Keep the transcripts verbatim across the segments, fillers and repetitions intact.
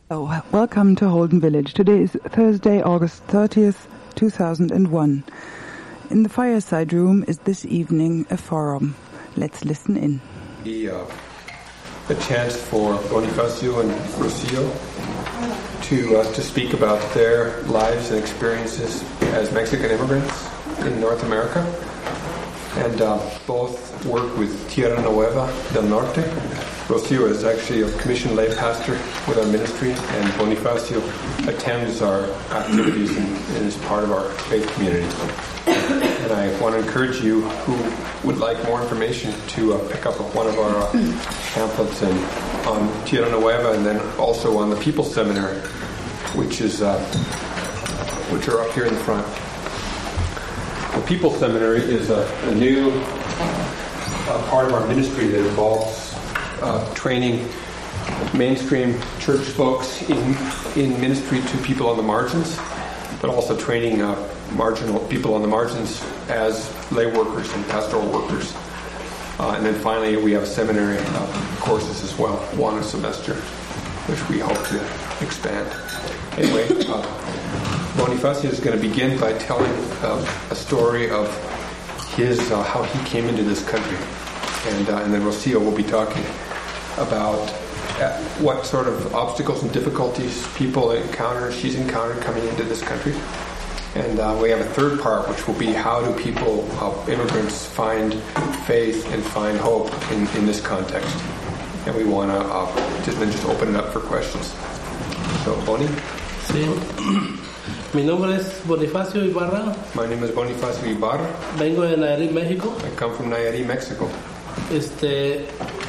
Oh, welcome to Holden Village. Today is Thursday, August thirtieth, two thousand one. In the fireside room is this evening a forum. Let's listen in. The, uh, a chance for Bonifacio and Rocio to uh, to speak about their lives and experiences as Mexican immigrants in North America, and uh, both work with Tierra Nueva del Norte. Rocio is actually a commissioned lay pastor with our ministry, and Bonifacio attends our activities and, and is part of our faith community. And I want to encourage you who would like more information to uh, pick up one of our uh, pamphlets and on Tierra Nueva, and then also on the People's Seminary, which is uh, which are up here in the front. The People's Seminary is a, a new uh, part of our ministry that involves Uh, training mainstream church folks in in ministry to people on the margins, but also training uh, marginal people on the margins as lay workers and pastoral workers. Uh, and then finally, we have seminary uh, courses as well, one a semester, which we hope to expand. Anyway, uh, Bonifacio is going to begin by telling uh, a story of his uh, how he came into this country, and uh, and then Rocio will be talking about what sort of obstacles and difficulties people encounter, she's encountered coming into this country. And uh, we have a third part, which will be how do people, uh, immigrants, find faith and find hope in, in this context. And we want to uh, just, then just open it up for questions. So, Boni? Sí. Mi nombre es Bonifacio Ibarra. My name is Bonifacio Ibarra. Vengo de Nayarit, México. I come from Nayarit, Mexico. Este...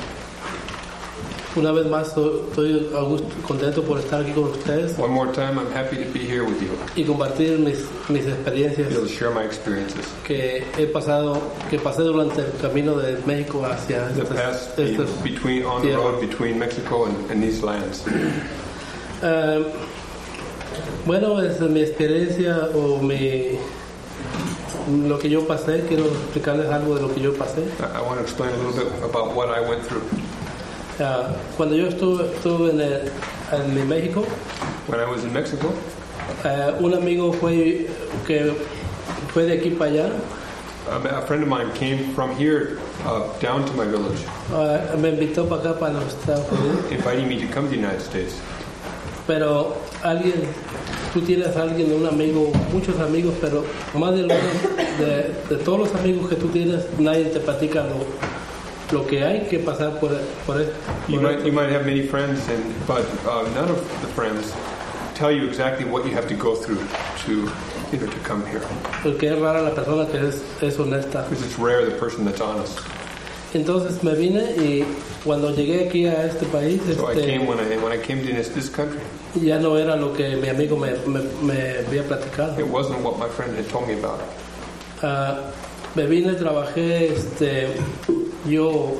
Una vez más estoy a gusto, contento por estar aquí con ustedes. One more time, I'm happy to be here with you. Y compartir mis, mis experiencias. To share my experiences. Que he pasado, que pasé durante el camino de México hacia the estas, past estas between on the road between Mexico and, and these lands. Uh, bueno, desde mi experiencia o mi lo que yo pasé, quiero explicarles algo de lo que yo pasé. I, I want to explain a little bit about what I went through. Uh, cuando yo estuve, estuve en, el, en México, when I was in Mexico, uh, un amigo fue que fue de aquí para allá. Um, a friend of mine came from here uh, down to my village. Uh, me invitó para acá para los Estados Unidos. Inviting me to come to the United States. Pero alguien, tú tienes a alguien, un amigo, muchos amigos, pero más de, de, de todos los amigos que tú tienes, nadie te platica lo lo que hay que pasar por por, por you might you might have many friends, and but uh, none of the friends tell you exactly what you have to go through to you know to come here. Porque es rara la persona que es, es honesta. Because it's rare the person that's honest. Entonces me vine y cuando llegué aquí a este país, so este, I came when I when I came to this, this country. Ya no era lo que mi amigo me, me, me había platicado. It wasn't what my friend had told me about. Uh, me vine, trabajé, este, yo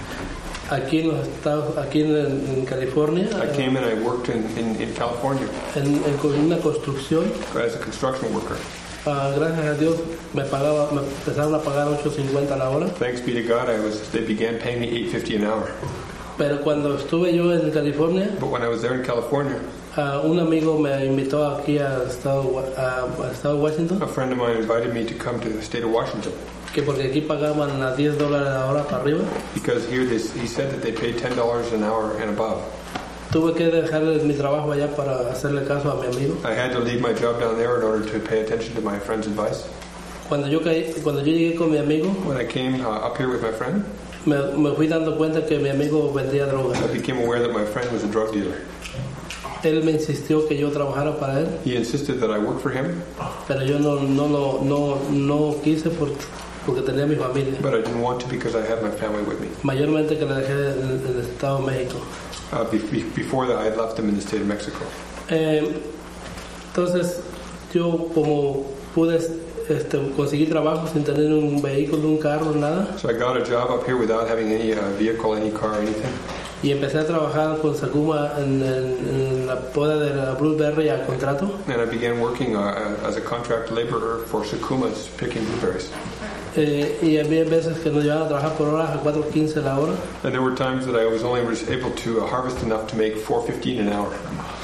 aquí en los Estados, aquí en, en California. I came and I worked in, in, in California. En, en una construcción. As a construction worker. Uh, gracias a Dios me pagaba, me empezaron a pagar ocho cincuenta la hora. Thanks be to God, I was. They began paying me eight fifty an hour. Pero cuando estuve yo en California. But when I was there in California. Uh, un amigo me invitó aquí al estado, a, a estado de Washington. A friend of mine invited me to come to the state of Washington. Que porque aquí pagaban a diez dólares la hora para arriba. Because here they, he said that they paid ten dollars an hour and above. Tuve que dejar mi trabajo allá para hacerle caso a mi amigo. I had to leave my job down there in order to pay attention to my friend's advice. Cuando yo caí, cuando yo llegué con mi amigo. When I came uh, up here with my friend. Me, me fui dando cuenta que mi amigo vendía drogas. I became aware that my friend was a drug dealer. Él me insistió que yo trabajara para él. He insisted that I work for him. Pero yo no no no no, no quise por, porque tenía mi familia. But I didn't want to because I had my family with me. Mayormente que le dejé en el estado de México. Uh, be, be, before that, I had left them in the state of Mexico. Eh, entonces yo como pude este, conseguir trabajo sin tener un vehículo, un carro, nada. So I got a job up here without having any uh, vehicle, any car, anything. Y empecé a trabajar con Sakuma en, en, en la poda de la blueberry a contrato. And I began working uh, as a contract laborer for Sakuma's picking blueberries. Eh, y había veces que nos llevaban a trabajar por horas a cuatro quince la hora. And there were times that I was only able to uh, harvest enough to make four fifteen an hour.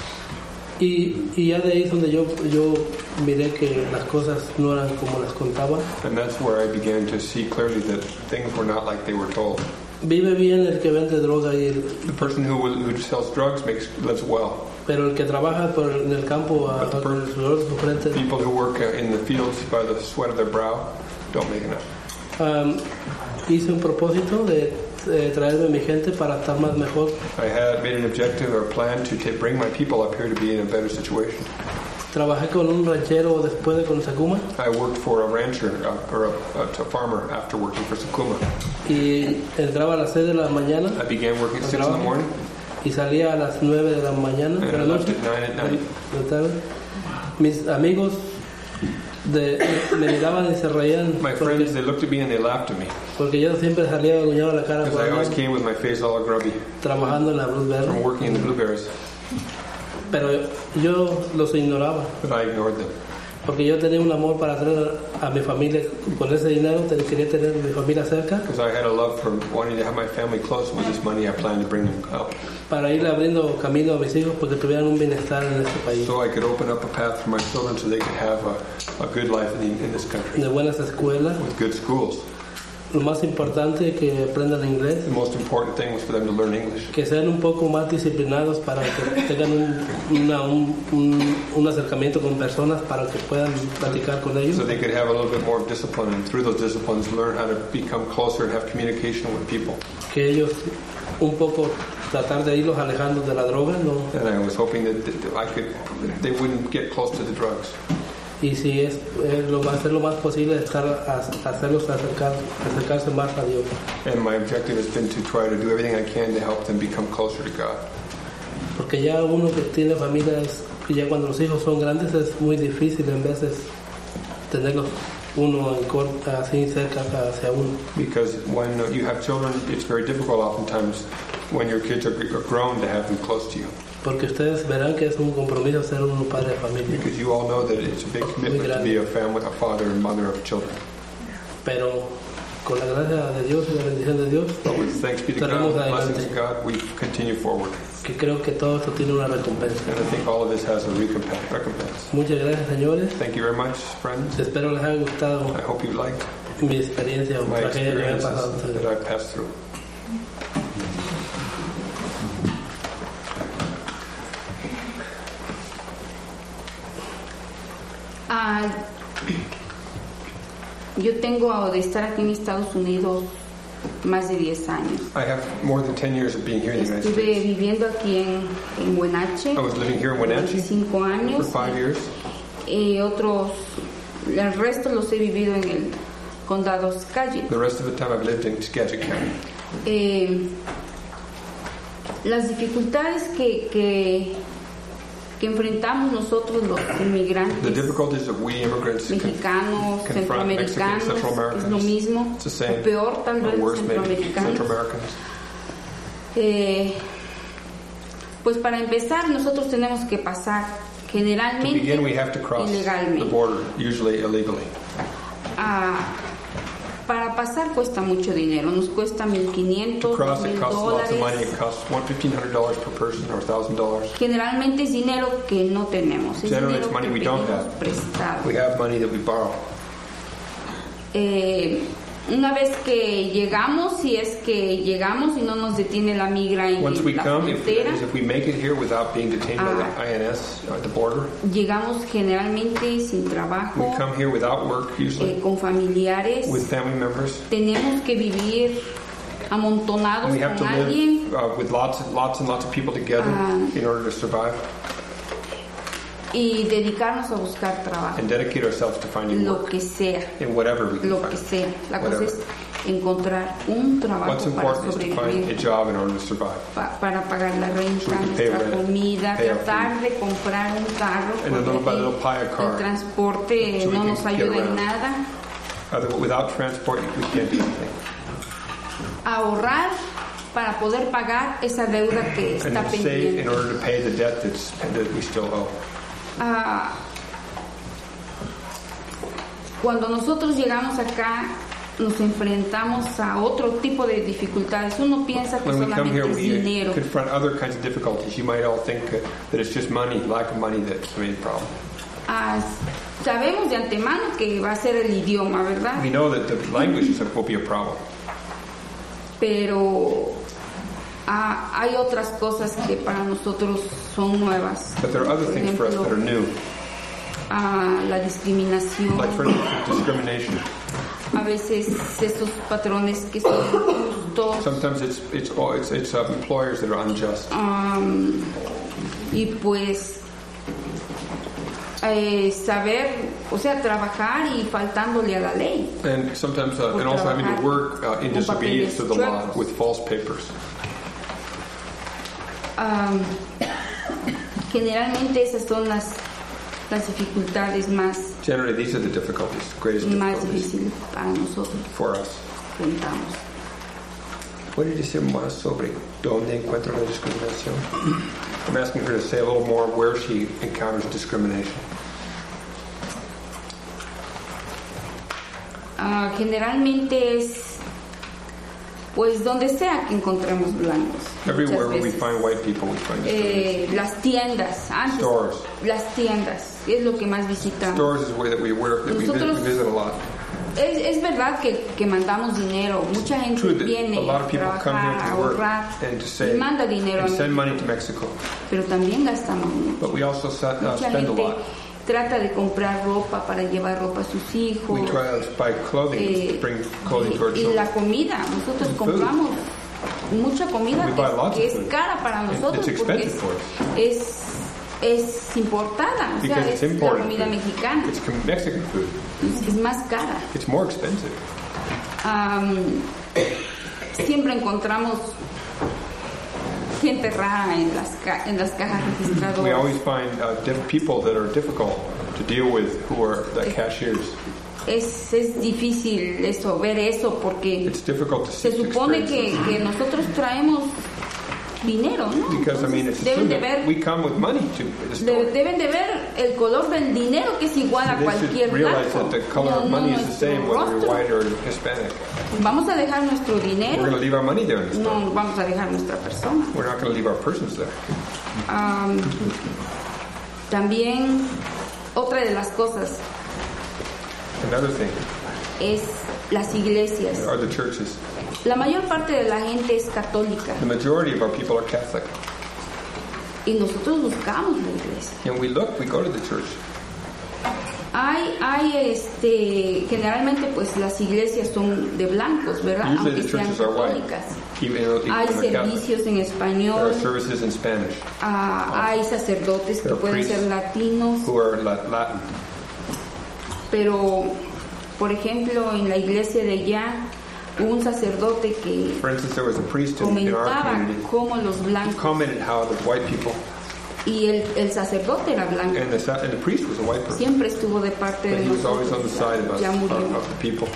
Y, y ya de ahí es donde yo, yo miré que las cosas no eran como las contaban. And that's where I began to see clearly that things were not like they were told. Vive bien el que vende droga y el, The person who, who sells drugs makes lives well. pero el que trabaja por, en el campo a, a, con el sudor de su frente. People who work uh, in the fields by the sweat of their brow don't make enough. Um, hice un propósito de, de traerme a mi gente para estar más mejor. I had made an objective or plan to t- bring my people up here to be in a better situation. Trabajé con un ranchero después de con Sakuma I worked for a rancher uh, or a, a, a farmer after working for Sakuma. y entraba a las seis de la mañana I began working at six in the morning y salía a las nueve de la mañana and de I la left noche. at nine at night. de tarde. Mis amigos de, me miraban y se reían My porque, friends, they looked at me and they laughed at me porque yo siempre salía aguñado la cara because por I always allá, came with my face all grubby trabajando en la Blue from Verde, working in the blueberries, pero yo los ignoraba but I ignored them. porque yo tenía un amor para traer a mi familia con ese dinero, te- quería tener a mi familia cerca Because I had a love for wanting to have my family close. With this money, I planned to bring them up para ir abriendo camino a mis hijos porque tuvieran un bienestar en este país, so I could open up a path for my children so they could have a, a good life in, the, in this country de buenas escuelas. with good schools. Lo más importante es que aprendan inglés, The most important thing was for them to learn English, que sean un poco más disciplinados para que tengan un, una- un, un, un acercamiento con personas para que puedan platicar con ellos, so they could have a little bit more discipline, and through those disciplines, learn how to become closer and have communication with people. que ellos un poco tratar de irlos alejando de la droga, ¿no? And I was hoping that, that I could, they wouldn't get close to the drugs. Y si es, eh, lo va a hacer lo más posible estar a, hacerlos acercar, acercarse más a Dios, And my objective has been to try to do everything I can to help them become closer to God. porque ya uno que tiene familias, y ya cuando los hijos son grandes es muy difícil en veces tenerlos uno en corta, así cerca hacia uno. Because when you have children, it's very difficult oftentimes when your kids are are grown to have them close to you. Porque ustedes verán que es un compromiso ser un padre de familia. Because you all know that it's a big commitment to be a family, a father and mother of children. Pero con la gracia de Dios y la bendición de Dios, But with thanks be to God, Tenemos blessings adelante. of God, we continue forward. que creo que todo esto tiene una recompensa. And I think all of this has a recompense. recompense. Muchas gracias, señores. Thank you very much, friends. Espero les haya gustado I hope you liked mi experiencia o my tragedia que me ha experiences pasado a ustedes. that I've passed through. Ah, yo tengo de estar aquí en Estados Unidos más de diez años. I have more than ten years of being here in the United Estuve States. viviendo aquí en, en Wenatchee I was living here in Wenatchee cinco for años. five years. Y otros, el resto los he vivido en el condado Skagit. The rest of the time I've lived in Skagit County. Eh, las dificultades que, que, que enfrentamos nosotros los The inmigrantes difficulties that we immigrants con- mexicanos, confront Mexicans, centroamericanos, Central es Americans. lo mismo, It's the same, o peor tal or vez worse maybe, centroamericanos. Central Americans. Eh, pues para empezar nosotros tenemos que pasar To generalmente begin, we have to cross the ilegalmente. border, usually illegally. Ah, para pasar cuesta mucho dinero, nos cuesta mil To quinientos, cross, it mil costs lots of money. dólares. It costs fifteen hundred dollars per person or one thousand dollars. Generalmente es dinero que no tenemos, es Generally, dinero it's money que we don't pedimos have. prestado. We have money that we borrow. Eh, una vez que llegamos, si es que llegamos y no nos detiene la migra en Once we la come, if, frontera, if we make it here without being detained by Ah. the I N S at the border, llegamos generalmente sin trabajo, we come here without work, usually, eh, con familiares, with family members. tenemos que vivir amontonados We have to con alguien live uh, with lots and lots and lots of people together Ah. in order to survive y dedicarnos a buscar trabajo, and dedicate ourselves to finding lo work que sea, in whatever we can lo que find. sea. La cosa Whatever. es encontrar un What's trabajo para important is to find a sobrevivir, job in order to survive. pa- para pagar la renta, So we can pay nuestra rent, comida, pay our tratar de comprar un carro, And a little by porque little buy a el car. transporte So we no can nos get ayuda en around. nada. Other, without transport, we can't do anything. Ahorrar para poder pagar esa deuda que And está to save in pendiente. order to pay the debt that's, that we still owe. Ah, cuando nosotros llegamos acá, nos enfrentamos a otro tipo de dificultades. Uno piensa que When we come here, solamente es we dinero. confront other kinds of difficulties. You might all think uh, that it's just money, lack of money that's the main problem. Ah, sabemos de antemano que va a ser el idioma, ¿verdad? We know that the language is, will be a problem. Pero ah, hay otras cosas que para nosotros son nuevas. But there are other Por things for us ejemplo, that are new, ah, la discriminación. like for instance, discrimination. A veces esos patrones que son injustos. Sometimes it's it's all it's it's uh, employers that are unjust. Um, y pues eh, saber, o sea, trabajar y faltándole a la ley. And sometimes, uh, and also having to work uh, in disobedience to the law with false papers. Um, generalmente esas son las, las dificultades más, Generally, these are the difficulties, greatest más difficulties difíciles para nosotros. for us. Enfrentamos. ¿Puede decir más sobre dónde encuentra la discriminación? I'm asking her to say a little more where she encounters discrimination. Uh, generalmente es, pues donde sea que encontremos blancos. Everywhere where muchas we veces. find white people, we find discrimination. Eh, las tiendas, antes, Stores. las tiendas, es lo que más visitamos. Stores is where that we work, that we visit, Nosotros- we visit a lot. Es, es verdad que, que mandamos dinero, mucha gente True that viene a lot of a people come here trabajar, a to work ahorrar and to y save manda dinero a and send México, money to Mexico, pero también gastamos mucho. but we also set, uh, Mucha spend a gente lot. trata de comprar ropa para llevar ropa a sus hijos. We try to buy clothing, eh, bring clothing to our y, y la children. comida, nosotros And food. compramos mucha comida We que, buy lots que of es food. cara para It- nosotros it's porque expensive for us. es, es, es importada, o sea, Because it's es la imported comida food. mexicana, It's com- Mexican food. es, es más cara. It's more expensive. Am, siempre encontramos gente rara en las, ca- en las cajas We registradoras. always find uh, diff- people that are difficult to deal with who are the cashiers. Es, es difícil eso, ver eso, porque It's difficult to see se to supone experience que, this. que nosotros traemos dinero, ¿no? Because I mean, it's Entonces, deben assumed de that ver, we come with money to the de- store. deben de ver el color del dinero, que es igual a They should cualquier realize blanco. that the color No, of no money is the nuestro same whether you're rostro. white or Hispanic. Vamos a dejar nuestro We're dinero, going to leave our money there in the store. no vamos a dejar nuestra persona. We're not going to leave our persons there. Am, también otra de las cosas Another thing es las iglesias. are the churches. La mayor parte de la gente es católica The majority of our people are Catholic. y nosotros buscamos la iglesia. And we look, we go to the church. Hay, hay este, generalmente pues las iglesias son de blancos, ¿verdad? Usually Aunque the sean churches are white. católicas. Even, even Hay when they're Catholic. servicios en There español, are services in Spanish ah, hay sacerdotes que There are pueden priests ser latinos, who are La- Latin. pero por ejemplo en la iglesia de allá hubo un sacerdote que For instance, there was a priest in, in our comentaba community cómo los who blancos, commented how the white people, y el, el sacerdote era blanco, and the, sa- and the priest was a white person. siempre estuvo de parte But de he was always on the nosotros, side of us, ya of, murió. of the people.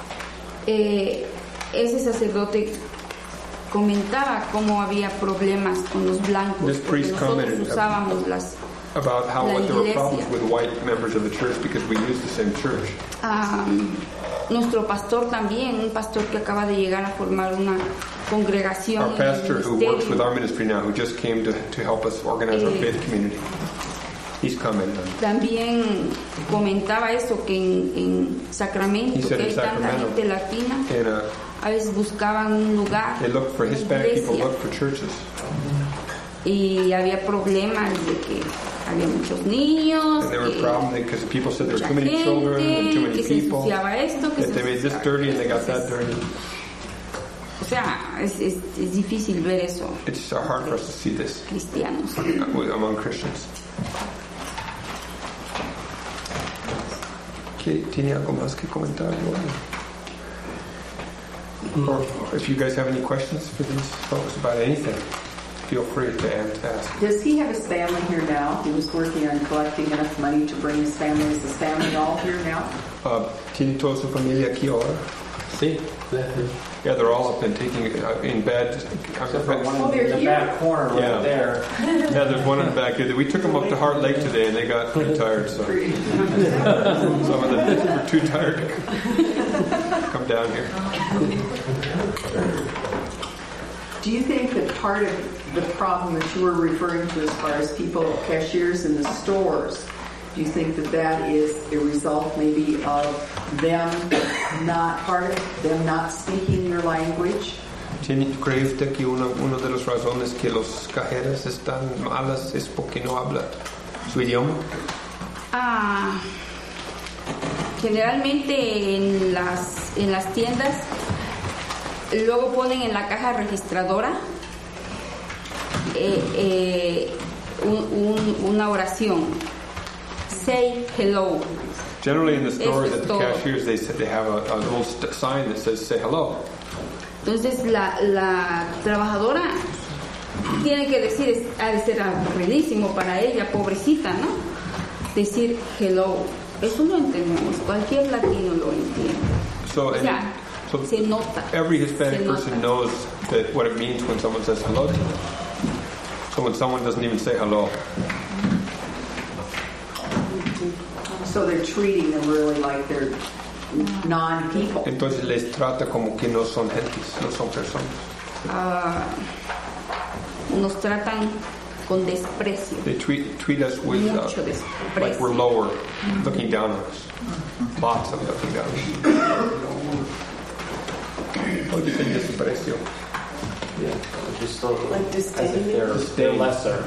Eh, ese sacerdote comentaba cómo había problemas con los blancos This porque priest nosotros commented usábamos las About how La what there were iglesia. problems with white members of the church because we use the same church. ah, nuestro pastor también, un pastor que acaba de llegar a formar una congregación Our en pastor el who works with ministerio, our ministry now, who just came to, to help us organize our Eh. faith community, he's commented on it. también comentaba eso, que en, en He Sacramento, said que hay in tanta Sacramento. gente latina, And uh, a veces buscaban un lugar, they look for una Hispanic people, iglesia, look for churches. y había problemas de que había muchos niños, And there were que problems because people said there were mucha too many children and too gente, many que se people, ensuciaba esto, que that se they made this ensuciaba dirty and they got aquello. that dirty. O sea, es, es, es difícil ver eso, It's uh, hard for us to see this cristianos. uh, with- among Christians. ¿Qué- ¿Tiene algo más que comentar? Or if you guys have any questions for these folks about anything, feel free to ask. Does he have his family here now? He was working on collecting enough money to bring his family. Is his family all here now? Uh, ¿Tiene toda su familia aquí ahora? Sí, Yeah, they're all up and taking uh, in bed. Except for one Oh, in they're the here? back corner right Yeah. there. Yeah, there's one in the back here. We took them up to Heart Lake today, and they got pretty tired. So some of them were too tired to come down here. Do you think that part of the problem that you were referring to as far as people, cashiers in the stores, do you think that that is a result maybe of them not, part of them not speaking your language? ¿Cree usted que uno, uno de las razones que los cajeras están malas es porque no hablan su idioma? Ah, generalmente en las, en las tiendas luego ponen en la caja registradora eh, eh, un, un, una oración. Say hello. Generally in the stores Eso es at the todo. cashiers, they said they have a, a little st- sign that says "Say hello." Entonces la, la trabajadora tiene que decir, es- ha de ser aburridísimo para ella, pobrecita, ¿no? Decir hello. Eso lo entendemos, cualquier latino lo entiende. So, O and, sea, so se nota. every Hispanic se person nota. knows that what it means when someone says hello to them. So when someone doesn't even say hello, So they're treating them really like they're non-people. entonces les trata como que no son gentes, no son personas. Ah, nos tratan con desprecio, They treat treat us with uh, mucho like we're desprecio. lower, looking down on us. Lots of looking down. What do you think desprecio? Yeah, just so, Like as if disdain? they're, they're lesser.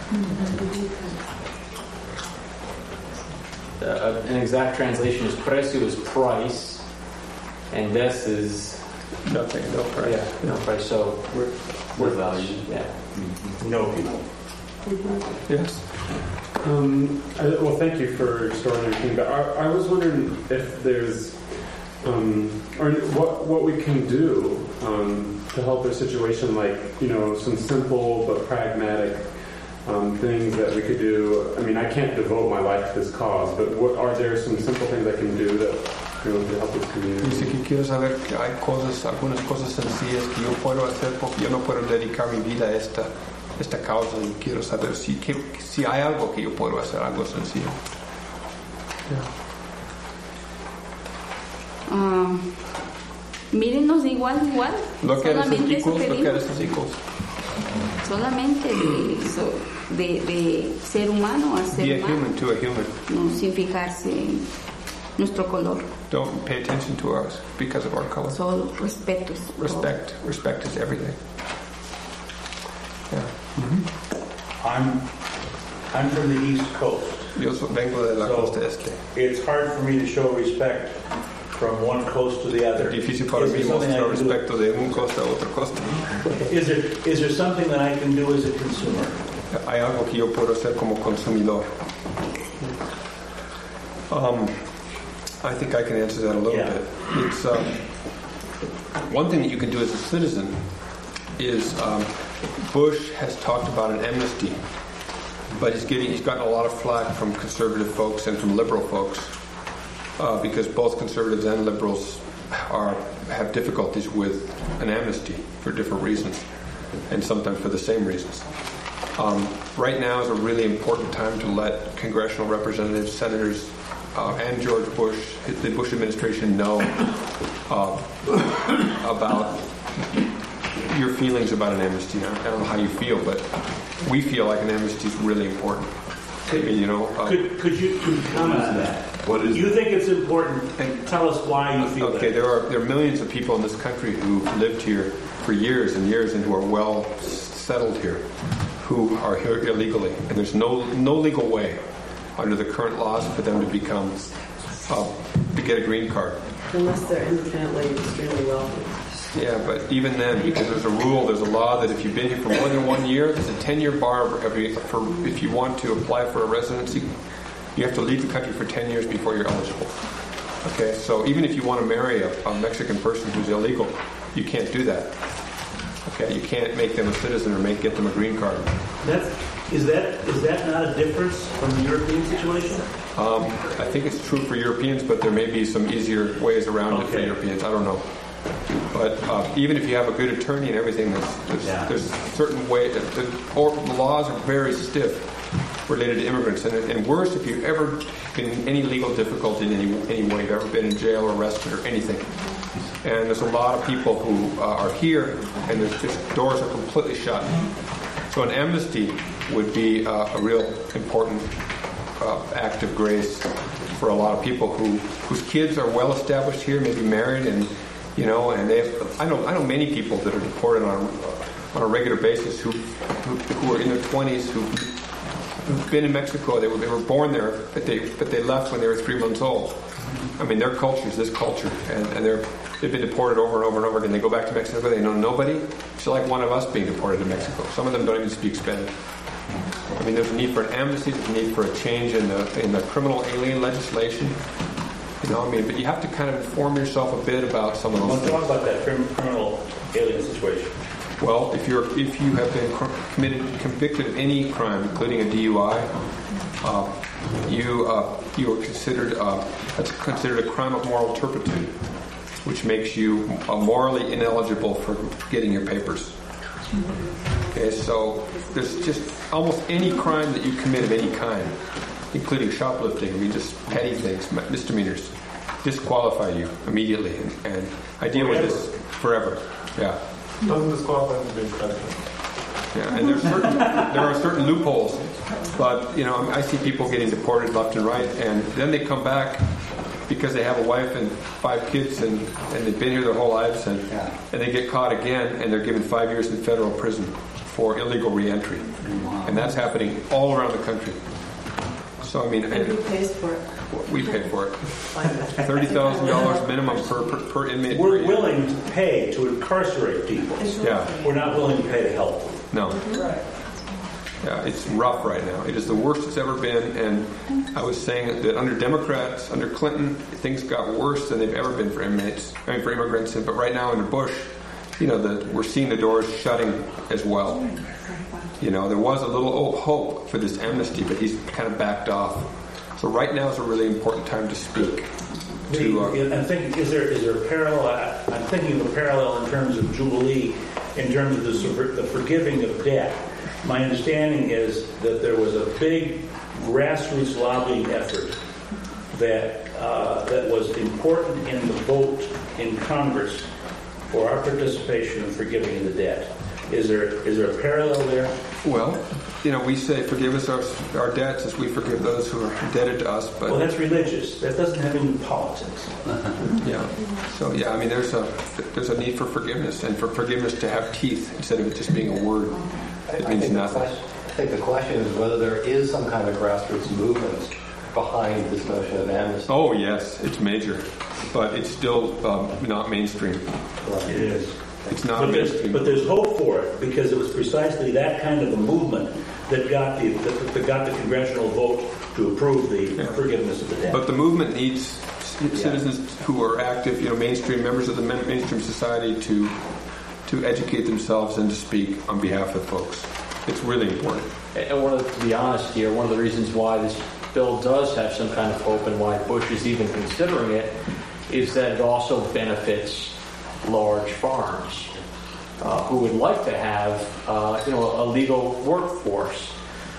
Uh, an exact translation is precio is price, and des is Nothing, no price. yeah, no price. So we're we're valued. Yeah. No people. Yes. Um, I, well, thank you for storing everything. But I, I was wondering if there's, um, or what what we can do um, to help their situation. Like, you know, some simple but pragmatic um, things that we could do. I mean, I can't devote my life to this cause, but what are there some simple things I can do that, you know, to help this community? Dice que quiero saber que hay cosas, algunas cosas sencillas que yo puedo hacer porque yo no puedo dedicar mi vida a esta, esta causa y quiero saber si, que, si hay algo que yo puedo hacer, algo sencillo. Ah, mírenos de igual a igual. Look at us as Solamente eso equals, look at pedimos. us as equals. Solamente de, eso, de, de ser humano a ser Be a humano, human to a human. no, sin fijarse en nuestro color. Don't pay attention to us because of our color. Solo respeto es todo. Respect, respect is everything. Yeah. I'm I'm from the East Coast. Yo so- vengo de la So- costa este. It's hard for me to show respect from one coast to the other. Es difícil para Is mí there something I mostrar can do? respecto de un costa a otra costa. Is there is there something that I can do as a consumer? Hay algo que yo puedo hacer como consumidor. Um, I think I can answer that a little Yeah. bit. It's um, one thing that you can do as a citizen is um, Bush has talked about an amnesty, but he's getting he's gotten a lot of flack from conservative folks and from liberal folks uh, because both conservatives and liberals are have difficulties with an amnesty for different reasons, and sometimes for the same reasons. Um, right now is a really important time to let congressional representatives, senators, uh, and George Bush, the Bush administration, know uh, about your feelings about an amnesty. I don't know how you feel, but we feel like an amnesty is really important. I mean, you know, uh, Could could you could you comment on that? What is you it? think it's important? And- Tell us why you feel okay, that. there are there are millions of people in this country who've lived here for years and years and who are well settled here, who are here illegally, and there's no no legal way under the current laws for them to become uh, to get a green card. Unless they're independently extremely wealthy. Yeah, but even then, because there's a rule, there's a law that if you've been here for more than one year, there's a ten-year bar for, every, for if you want to apply for a residency, you have to leave the country for ten years before you're eligible. Okay, so even if you want to marry a, a Mexican person who's illegal, you can't do that. Okay, you can't make them a citizen or make get them a green card. That's, is that is that not a difference from the European situation? Um, I think it's true for Europeans, but there may be some easier ways around it for Okay. Europeans. I don't know. But uh, even if you have a good attorney and everything, there's, there's, Yeah. there's a certain way that the, or the laws are very stiff related to immigrants. And, and worse, if you've ever been in any legal difficulty in any, any way, you've ever been in jail or arrested or anything. And there's a lot of people who uh, are here, and there's just doors are completely shut. So an amnesty would be uh, a real important uh, act of grace for a lot of people who whose kids are well established here, maybe married, and you know, and they have. I know I know many people that are deported on a, on a regular basis who, who who are in their twenties who. Who've been in Mexico. They were they were born there, but they but they left when they were three months old. I mean, their culture is this culture, and, and they're they've been deported over and over and over again. They go back to Mexico. They know nobody. It's like one of us being deported to Mexico. Some of them don't even speak Spanish. I mean, there's a need for an amnesty. There's a need for a change in the in the criminal alien legislation. You know, I mean, but you have to kind of inform yourself a bit about some of those Let's things. talk about that crim- criminal alien situation. Well, if you're if you have been cr- committed convicted of any crime, including a D U I, uh, you uh, you are considered uh, that's considered a crime of moral turpitude, which makes you uh, morally ineligible for getting your papers. Okay, so there's just almost any crime that you commit of any kind, including shoplifting. I mean, just petty things, misdemeanors, disqualify you immediately, and, and I deal with this forever. Yeah. Doesn't disqualify from being president. Yeah, and there's certain, there are certain loopholes, but you know I see people getting deported left and right, and then they come back because they have a wife and five kids, and, and they've been here their whole lives, and and they get caught again, and they're given five years in federal prison for illegal reentry, and that's happening all around the country. So I mean, And who pays for it? we pay for it. Thirty thousand dollars minimum per, per per inmate. per We're year. willing to pay to incarcerate people. Yeah. We're not willing to pay to help them. No. Right. Yeah, it's rough right now. It is the worst it's ever been, and I was saying that under Democrats, under Clinton, things got worse than they've ever been for inmates, I mean for immigrants. But right now under Bush, you know, the, we're seeing the doors shutting as well. You know, there was a little oh, hope for this amnesty, but he's kind of backed off. So right now is a really important time to speak. To, uh, I'm thinking, is there is there a parallel? I- I'm thinking of a parallel in terms of Jubilee, in terms of the, sur- the forgiving of debt. My understanding is that there was a big grassroots lobbying effort that uh, that was important in the vote in Congress for our participation in forgiving the debt. Is there is there a parallel there? well, you know, we say forgive us our, our debts as we forgive those who are indebted to us. But Well, that's religious. That doesn't have any politics. yeah, so yeah, I mean, there's a there's a need for forgiveness, and for forgiveness to have teeth instead of it just being a word. It I means think the nothing. question- I think the question is whether there is some kind of grassroots movement behind this notion of amnesty. Oh yes, it's major, but it's still um, not mainstream. It is. It's not But there's, mainstream. but there's hope for it because it was precisely that kind of a movement that got the that, that got the congressional vote to approve the Yeah. forgiveness of the debt. But the movement needs c- citizens who are active, you know, mainstream members of the main- mainstream society to to educate themselves and to speak on behalf of folks. It's really important. And one of the, to be honest here, one of the reasons why this bill does have some kind of hope and why Bush is even considering it is that it also benefits large farms uh, who would like to have, uh, you know, a legal workforce.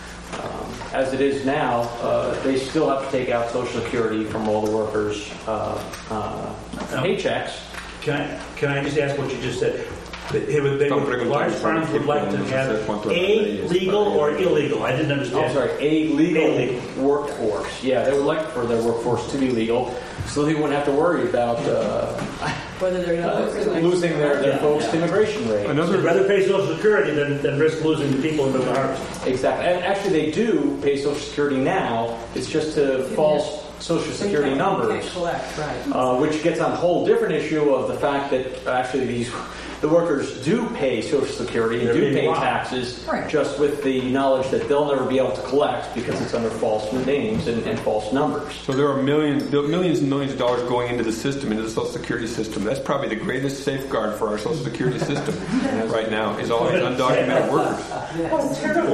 Um, as it is now, uh, they still have to take out Social Security from all the workers' uh, uh, paychecks. Can I can I just ask what you just said? That They would, they Don't would, bring them large to farms would like to have cuánto a es, legal but- or illegal. I didn't understand. I'm sorry, a legal, A legal. workforce. Yeah, they would like for their workforce to be legal, so they wouldn't have to worry about uh, Whether they're uh, going to losing their, their Yeah, folks' yeah. immigration rate. I'd Another rather pay Social Security than, than risk losing the people in the harvest. Exactly. And actually, they do pay Social Security now. It's just to false Social Security numbers, Can't collect, right. uh, which gets on a whole different issue of the fact that actually these the workers do pay Social Security and They're do being pay robbed. taxes, Right. just with the knowledge that they'll never be able to collect because it's under false names and, and false numbers. So there are millions, there are millions and millions of dollars going into the system, into the Social Security system. That's probably the greatest safeguard for our Social Security system right now, is all these undocumented workers. What a terrible thing.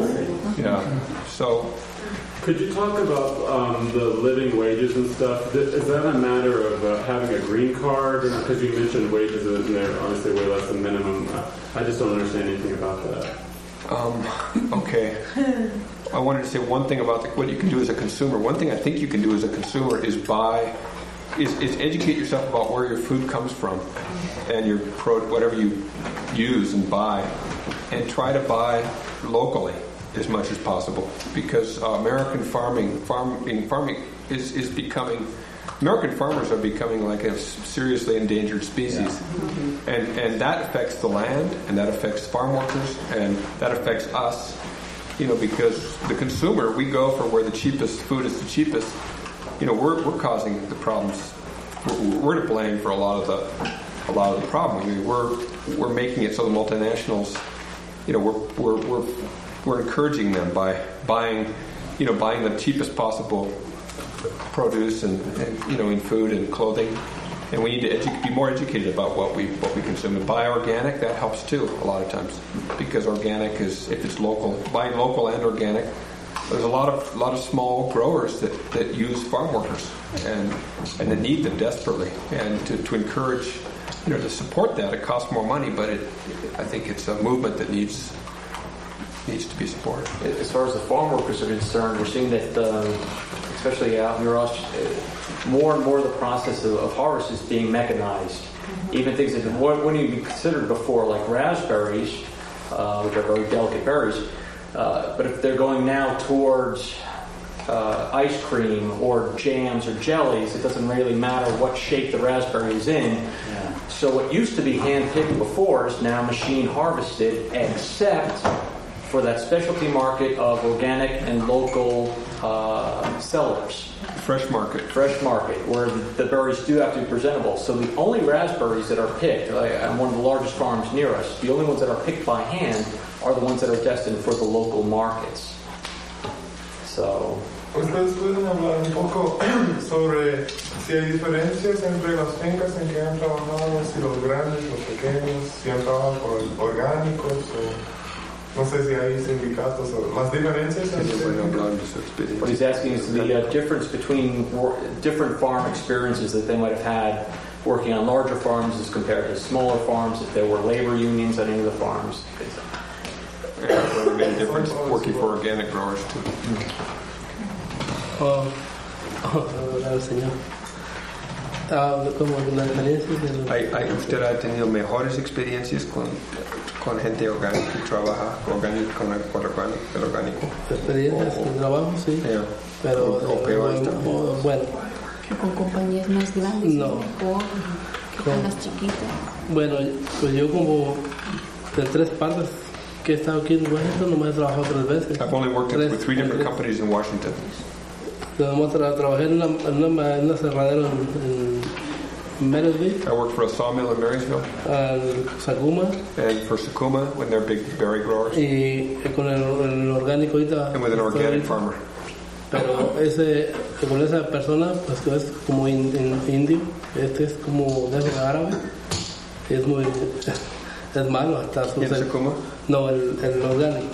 Yeah. So, could you talk about um, the living wages and stuff? Is that a matter of uh, having a green card? Because you mentioned wages and they're obviously way less than minimum. I just don't understand anything about that. Um, okay. I wanted to say one thing about the, what you can do as a consumer. One thing I think you can do as a consumer is buy, is, is educate yourself about where your food comes from and your pro, whatever you use and buy, and try to buy locally as much as possible, because uh, American farming, farming, farming is, is becoming. American farmers are becoming like a seriously endangered species, yeah. mm-hmm. and and that affects the land, and that affects farm workers, and that affects us. You know, because the consumer, we go for where the cheapest food is the cheapest. You know, we're we're causing the problems. We're, we're to blame for a lot of the a lot of the problem. I mean, we're we're making it so the multinationals, you know, we're we're we're we're encouraging them by buying, you know, buying the cheapest possible produce and, and you know, in food and clothing, and we need to edu- be more educated about what we what we consume. And buy organic, that helps too a lot of times, because organic is, if it's local, buying local and organic. There's a lot of a lot of small growers that, that use farm workers and and that need them desperately, and to, to encourage, you know, to support that. It costs more money, but it I think it's a movement that needs needs to be supported. As far as the farm workers are concerned, we're seeing that. Um, Especially out in Ross, more and more the process of, of harvest is being mechanized. Mm-hmm. Even things that wouldn't even be considered before, like raspberries, uh, which are very delicate berries. Uh, but if they're going now towards uh, ice cream or jams or jellies, it doesn't really matter what shape the raspberry is in. Yeah. So what used to be hand-picked before is now machine harvested, except for that specialty market of organic and local uh, sellers. Fresh market. Fresh market, where the, the berries do have to be presentable. So the only raspberries that are picked, like, on one of the largest farms near us, the only ones that are picked by hand are the ones that are destined for the local markets. So... ¿Ustedes pueden hablar un poco sobre si hay diferencias entre las fincas en que han trabajado, si los grandes, los pequeños, si han trabajado con orgánicos o... No sé si hay sindicatos o las diferencias. What he's asking is the uh, difference between wor- different farm experiences that they might have had working on larger farms as compared to smaller farms, if there were labor unions on any of the farms. Yeah, there made a difference working for organic growers too. Oh, oh, señor. Ah, como las experiencias. Hay, hay, ¿Usted ha tenido mejores experiencias con con gente orgánica que trabaja orgánico, con el orgánico, el orgánico? Experiencias o, de trabajo, sí. Yeah. Pero o, o peor eh, está. o, bueno. ¿Con compañías más grandes? No. ¿O con las chiquitas? Bueno, pues yo como de tres partes que he estado aquí en Washington, nomás he trabajado tres veces. I've only worked tres, with three different tres. companies in Washington. Nomás tra- trabajé en una, en una, en una cerradera en, en Marysville. I worked for a sawmill in Marysville. En Sakuma. And for Sakuma, when they're big berry growers. Y con el, el orgánico ahorita. And with an organic farmer. Pero ese, con esa persona, pues que es como in, in, indio, este es como de árabe, es muy, es malo hasta su... In Sakuma? No, el, el orgánico.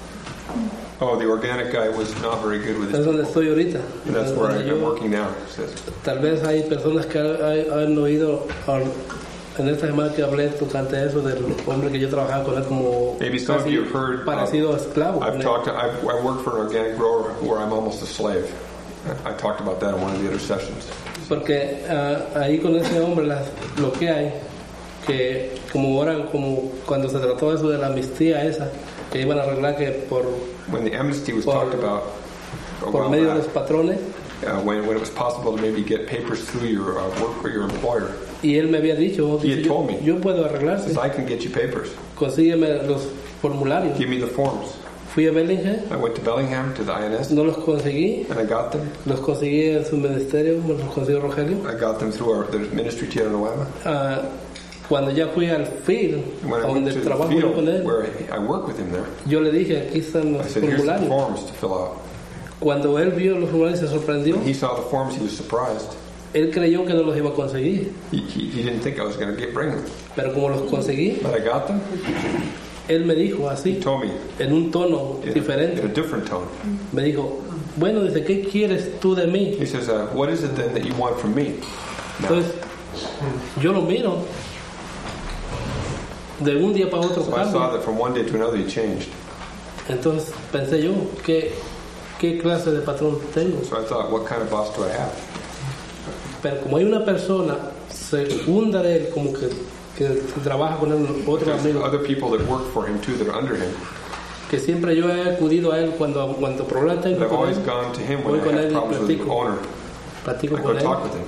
Oh, the organic guy was not very good with his Es donde people. estoy ahorita. And that's where I, I'm working now. Tal vez hay personas que hay, han oído en esta semana que hablé tocante eso del hombre que yo trabajaba con él como Maybe some of you have heard, parecido a esclavo. I've talked. To, I've, I worked for an organic grower where I'm almost a slave. I, I talked about that in one of the other sessions. Porque uh, ahí con ese hombre las, lo que hay, que como ahora, como cuando se trató eso de la amnistía esa, que iban a arreglar que por when the amnesty was por, talked about a por while medio back, de los patrones, uh, when when it was possible to maybe get papers through your uh, work for your employer. Y él me había dicho, He had yo, told me, yo puedo arreglarse. says, I can get you papers. Consígueme los formularios. Give me the forms. Fui a Bellingham. I went to Bellingham to the I N S. No los conseguí. And I got them. Los conseguí en su ministerio, me los consiguió Rogelio. I got them through our the ministry Tierra Nueva. Uh, cuando ya fui al field, when a donde trabajo field, con él, where I work with him there, yo le dije, aquí están los I said, here's formularios. the forms to fill out. Cuando él vio los formularios se sorprendió. When he saw the forms, he was surprised. Él creyó que no los iba a conseguir. He, he, he didn't think I was going to get bring them. Pero como los conseguí, But I got them. él me dijo He así, told me en un tono in, diferente. in a different tone. Me dijo, bueno, dice, ¿qué quieres tú de mí? He says, uh, what is it then that you want from me? Now, Entonces, yo lo miro. De un día para otro so I saw cambia. that from one day to another he changed. Entonces pensé yo, ¿qué, ¿qué clase de patrón tengo? So I thought, what kind of boss do I have? Pero como hay una persona segunda de él, como que, que trabaja con él, otro There's amigo, other people that work for him too that are under him. que siempre yo he acudido a él cuando, cuando problemas But tengo I've con always él, gone to him voy when I con él have y problems with the platico, owner. platico I con go él. talk with him.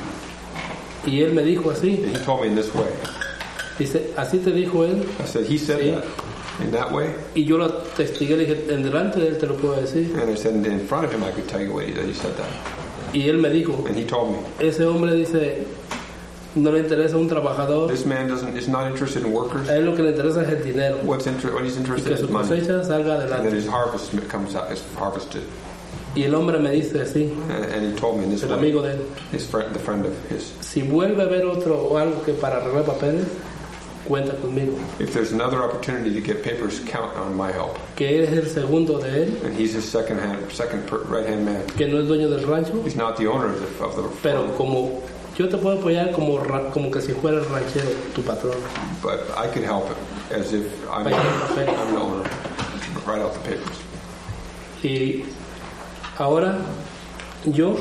Y él me dijo así, And he told me in this way. dice, así te dijo él, I said, he said Sí. that in that way. y yo lo testigué, le dije, en delante de él te lo puedo decir. And I said, in front of him, I could tell you what he, that he said that. Y él me dijo, And he told me, ese hombre dice, no le interesa un trabajador, this man doesn't is not interested in workers. a él lo que le interesa es el dinero, What's inter- what he's y interested que in su is money. cosecha salga And that adelante. his harvest comes out, is harvested. Y el hombre me dice así, And, and he told me in this el way, amigo de él, his friend, the friend of his, si vuelve a ver otro o algo que para arreglar papeles, cuenta conmigo, if there's another opportunity to get papers, count on my help. que él es el segundo de él, And he's his second hand, second per, right hand man. que no es dueño del rancho, He's not the owner of the, of the pero farm, como yo te puedo apoyar como, ra- como que si fuera el ranchero, tu patrón. but I could help him as if I'm, Para llevar papeles. I'm the owner. Write out the papers. Y ahora yo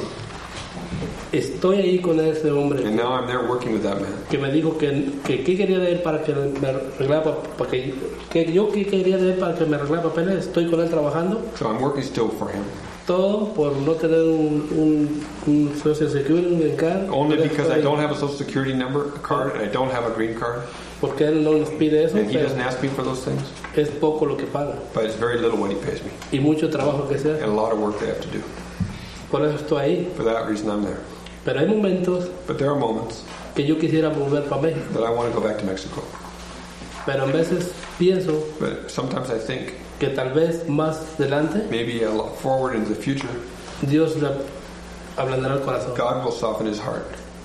estoy ahí con ese hombre And now I'm there working with that man. que me dijo que, que qué quería de él para que me arreglara pa- para que, que yo qué quería de él para que me arreglara papeles. Estoy con él trabajando, So I'm working still for him. todo por no tener un, un, un social security, un green card, Only because I don't have a social security number card and I don't have a green card. porque él no nos pide eso, And he pero doesn't ask me for those things. es poco lo que paga But it's very little what he pays me. y mucho trabajo que se hace. And a lot of work they have to do. Por eso estoy ahí. For that reason I'm there. Pero hay momentos But there are moments que yo quisiera volver para México, that I want to go back to Mexico. pero a veces pienso But sometimes I think que tal vez más adelante maybe a lot forward into the future, Dios le ablandará el corazón. God will soften his heart.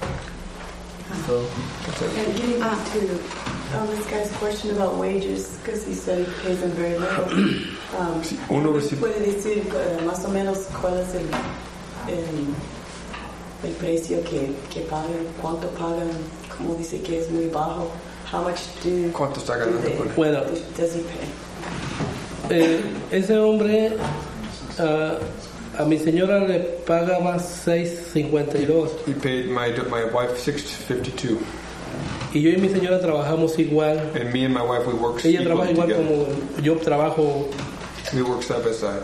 So, That's it. And getting back to um, this guy's question about wages, because he said he pays them very little. Um, Uno ¿me recibe- ¿Puede decir eh, más o menos cuál es el, el, el precio que, que pagan? ¿Cuánto pagan? Como dice que es muy bajo. How much do, ¿Cuánto está do ganando they, por él? bueno, does he pay? eh, ese hombre ah, a mi señora le pagaba seis cincuenta y dos He paid my my wife six fifty-two, y yo y mi señora trabajamos igual. and me and my wife we work Ella trabaja equally igual together. como yo trabajo, We work side by side,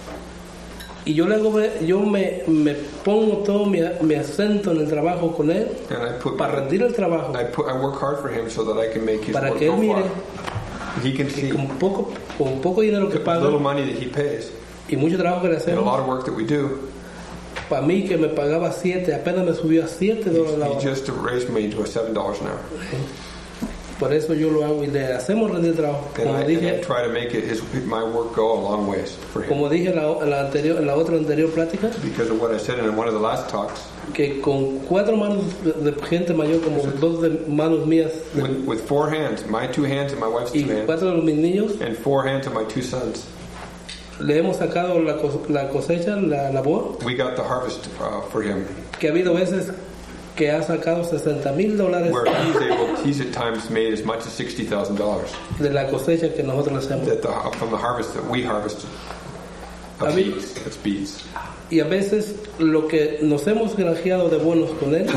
y yo luego me, yo me, me pongo todo mi, mi acento en el trabajo con él and I put para rendir el trabajo, I put I work hard for him so that I can make his para work que él go mire far. He can que see con poco, con poco dinero que the paga little money that he pays y mucho trabajo que le and a hacemos, lot of work that we do. para mí que me pagaba siete, apenas me subió a siete dólares la He hora. just raised me to a seven dollars an hour, Por eso yo lo hago y le hacemos rendir el trabajo. and Como I, and I dije, try to make it his my work go a long ways for him. como dije en la, en la anterior, en la otra anterior plática, Because of what I said in one of the last talks, que con cuatro manos de, de gente mayor, como dos de manos mías de- with, with four hands, my two hands and my wife's y two hands, cuatro de mis niños, and four hands of my two sons, le hemos sacado la, cos- la cosecha, la labor, we got the harvest uh, for him, que ha habido veces que ha sacado sesenta mil dólares where he's able, he's at times made as much as sixty thousand dollars de la cosecha que nosotros le hacemos. that the, from the harvest that we harvested. A Of mí- beads. It's beads. Y a veces lo que nos hemos granjeado de bonos con él,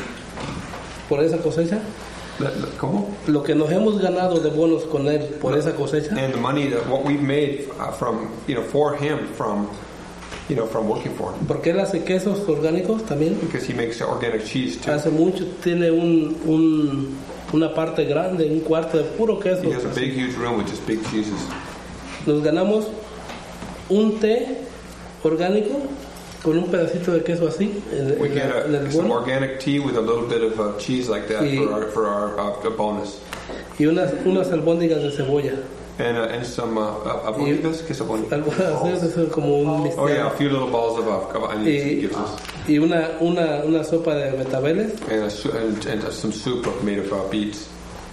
por esa cosecha, The- the- ¿Cómo? lo que nos hemos ganado de bonos con él por esa cosecha, And the money that what we've made uh, from you know for him from you know from working for him, porque él hace quesos orgánicos también, because he makes organic cheese too. hace mucho, tiene un, un- una parte grande, un cuarto de puro queso. He has a big huge room with just big cheeses. Nos ganamos un té orgánico con un pedacito de queso así en, We en get la- en a, el some bono, organic tea with a little bit of uh, cheese like that Y- for our for our uh, bonus, y unas, unas albóndigas de cebolla. and uh, and some uh, uh, abonitas, ¿qué es aboni- Algunas de esas como un Oh bistec. yeah, a few little balls of, uh, of onions he y, gives us, y una, una, una sopa de betabeles and, a, su- and, and uh, some soup of- made of uh, beets.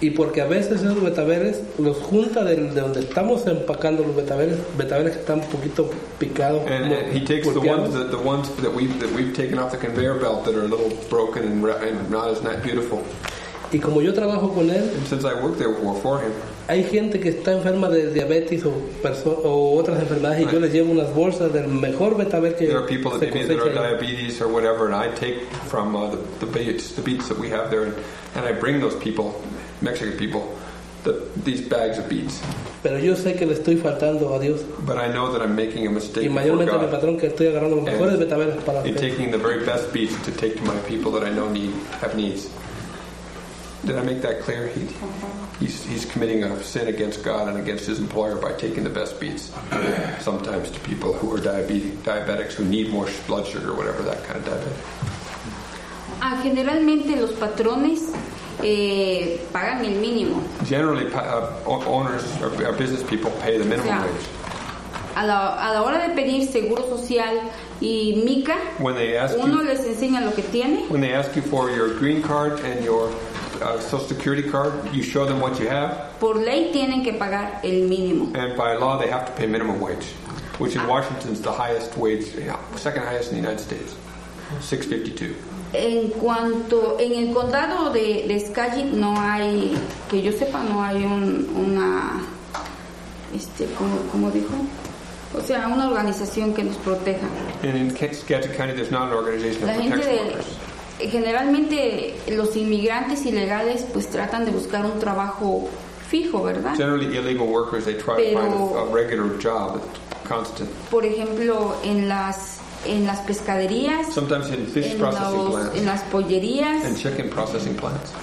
y porque a veces esos betabeles los junta de, de donde estamos empacando los betabeles, betabeles que están un poquito picados. And, and he takes the ones, that, the ones that we've, that we've taken off the conveyor belt that are a little broken and, and not as not beautiful. Y como yo trabajo con él, and since I work there for him, hay gente que está enferma de diabetes o, perso- o otras enfermedades y right. yo les llevo unas bolsas del mejor betabel que there are people that se maybe that are cosecha. diabetes or whatever, and I take from uh, the, the beets, the beets that we have there, and, and I bring those people, Mexican people, the, these bags of beets. Pero yo sé que le estoy faltando a Dios. But I know that I'm making a mistake y mayormente before mi God. patrón que estoy agarrando los mejores betabeles para in taking the very best beets to take to my people that I know need have needs. Did I make that clear? He, he's, he's committing a sin against God and against his employer by taking the best beets, sometimes to people who are diabetic, diabetics who need more blood sugar or whatever, that kind of diabetic. Ah, generalmente los patrones eh, pagan el mínimo. Generally, uh, owners or, or business people pay the minimum o sea, wage. A la, a la hora de pedir seguro social y mica, when they ask uno you, les enseña lo que tiene. When they ask you for your green card and your Uh, Social Security card, you show them what you have. Por ley tienen que pagar el mínimo. And by law, they have to pay minimum wage, which in ah. Washington is the highest wage, yeah, second highest in the United States, six fifty-two. En cuanto en el condado de, de Skagit no hay, que yo sepa, no hay un, una, este, como, como dijo, o sea, una organización que nos proteja. And in Skagit County, there's not an organization that protects workers. Generalmente los inmigrantes ilegales pues tratan de buscar un trabajo fijo, ¿verdad? Generally illegal workers, they try Pero, to find a, a regular job, constant. Por ejemplo, en las en las pescaderías, sometimes in fish en, processing los, plants, en las pollerías, and chicken processing plants.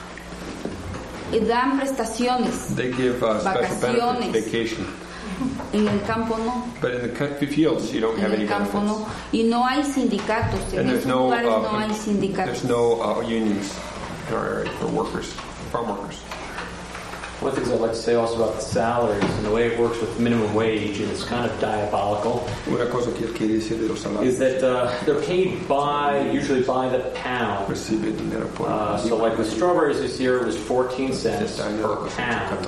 Dan prestaciones, they give uh, special benefits, vacation. En el campo no. But in the fields, you don't en have el any campo benefits. No. Y no hay sindicatos. En esos no, lugares uh, no hay sindicatos. There's no uh, unions in our area for workers, farm workers. One of the things I'd like to say also about the salaries and the way it works with minimum wage, and it's kind of diabolical, Una cosa que él quiere decir de los salarios. is that uh, they're paid by, usually by the pound. Recibe dinero por Uh, so like with strawberries this year, it was fourteen cents per pound.